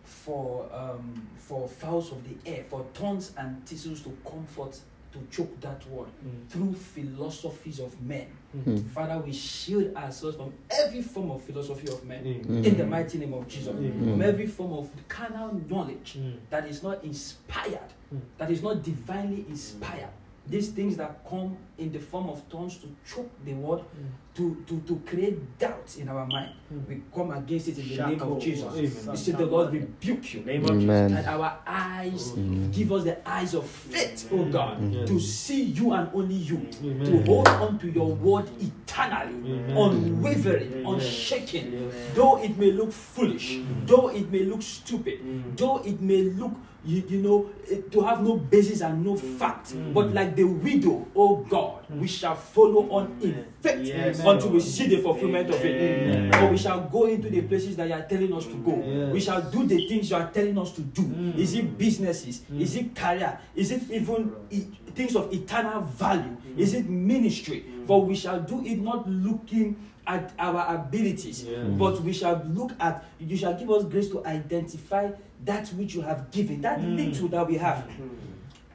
S2: for um, for fowls of the air, for thorns and thistles to comfort, to choke that word mm. through philosophies of men. Mm. Father, we shield ourselves from every form of philosophy of men mm. in the mighty name of Jesus. Mm. From every form of carnal knowledge mm. that is not inspired, mm. that is not divinely inspired. These things that come in the form of tongues to choke the word, mm. to, to, to create doubt in our mind. Mm. We come against it in the Shaka name of Jesus. Amen. We say the Lord rebuke you. Name of Jesus. And our eyes, Amen. Give us the eyes of faith, oh God, Amen. To see you and only you. Amen. To hold on to your word eternally, Amen. Unwavering, Amen. Unshaken. Amen. Though it may look foolish, Amen. Though it may look stupid, Amen. Though it may look You, you know, to have no basis and no fact. Mm. But like the widow, oh God, mm. we shall follow on in faith yes. until we see the fulfillment Amen. Of it. Or we shall go into the places that you are telling us to go. Yes. We shall do the things you are telling us to do. Mm. Is it businesses? Mm. Is it career? Is it even e- things of eternal value? Mm. Is it ministry? Mm. For we shall do it not looking at our abilities, yeah. but we shall look at, you shall give us grace to identify that which you have given, that mm. little that we have. Mm.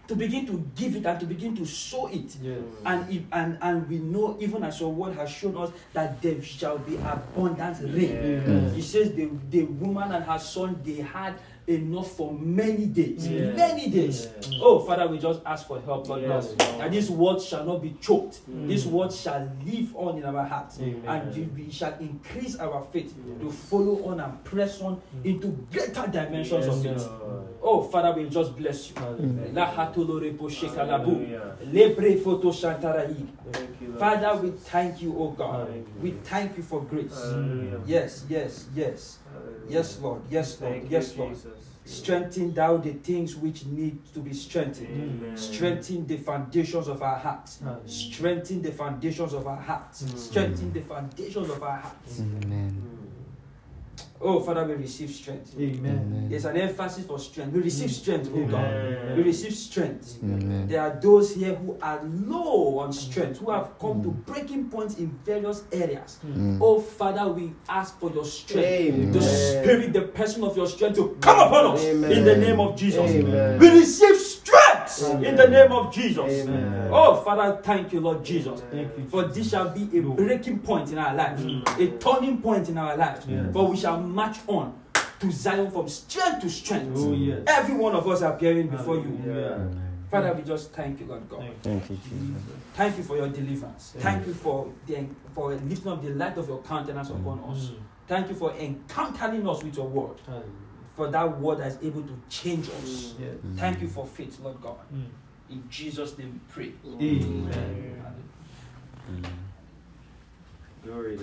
S2: to begin to give it and to begin to sow it.
S7: Yes.
S2: And, if, and and we know, even as your word has shown us, that there shall be abundant rain.
S7: Yes.
S2: He says the, the woman and her son, they had enough for many days.
S7: Yes.
S2: Many days.
S7: Yes.
S2: Oh, Father, we just ask for help, Lord
S7: Yes.
S2: God. That this word shall not be choked.
S7: Mm.
S2: This word shall live on in our hearts.
S7: Amen.
S2: And we shall increase our faith
S7: Yes.
S2: to follow on and press on
S7: Mm.
S2: into greater dimensions of it.
S7: Lord.
S2: Oh, Father, we just bless you.
S7: Hallelujah.
S2: La hatolo repo shekalabu.
S7: Hallelujah.
S2: Lebre foto shantarahi.
S7: Thank you, Lord.
S2: Father, we thank you, oh God.
S7: Hallelujah.
S2: We thank you for grace.
S7: Hallelujah.
S2: Yes, yes, yes.
S7: Hallelujah.
S2: Yes, Lord. Yes, Lord.
S7: Thank
S2: Yes,
S7: you,
S2: Lord.
S7: Jesus.
S2: Strengthen thou the things which need to be strengthened.
S7: Amen.
S2: Strengthen the foundations of our hearts.
S7: Hallelujah.
S2: Strengthen the foundations of our hearts.
S7: Mm.
S2: Strengthen the foundations of our hearts.
S8: Amen.
S2: Oh, Father, we receive strength.
S7: Amen.
S2: There's an emphasis for strength. We receive strength, oh
S7: Amen.
S2: God. We receive strength.
S8: Amen.
S2: There are those here who are low on strength, who have come to breaking points in various areas.
S8: Mm.
S2: Oh, Father, we ask for your strength.
S3: Amen.
S2: The spirit, the person of your strength to come upon us
S3: Amen.
S2: in the name of Jesus.
S3: Amen.
S2: We receive strength
S3: Amen.
S2: in the name of Jesus.
S3: Amen.
S2: Oh, Father, thank you, Lord Jesus.
S7: Thank you.
S2: For this shall be a breaking point in our lives,
S7: Mm.
S2: a turning point in our lives.
S7: Yes.
S2: For we shall march on to Zion from strength to strength.
S7: Oh, yes.
S2: Every one of us are appearing before you.
S7: Hallelujah.
S2: Father, we just thank you, Lord God.
S7: Thank you.
S8: Thank you, Jesus.
S2: Thank you for your deliverance.
S7: Thank
S2: Thank you for the for lifting up the light of your countenance upon us.
S7: Mm.
S2: Thank you for encountering us with your word.
S7: Hallelujah.
S2: For that word that is able to change us.
S7: Yes.
S2: Thank you for faith, Lord God.
S7: Mm.
S2: In Jesus' name we pray.
S7: Amen.
S2: Hallelujah.
S8: Amen.
S3: Glory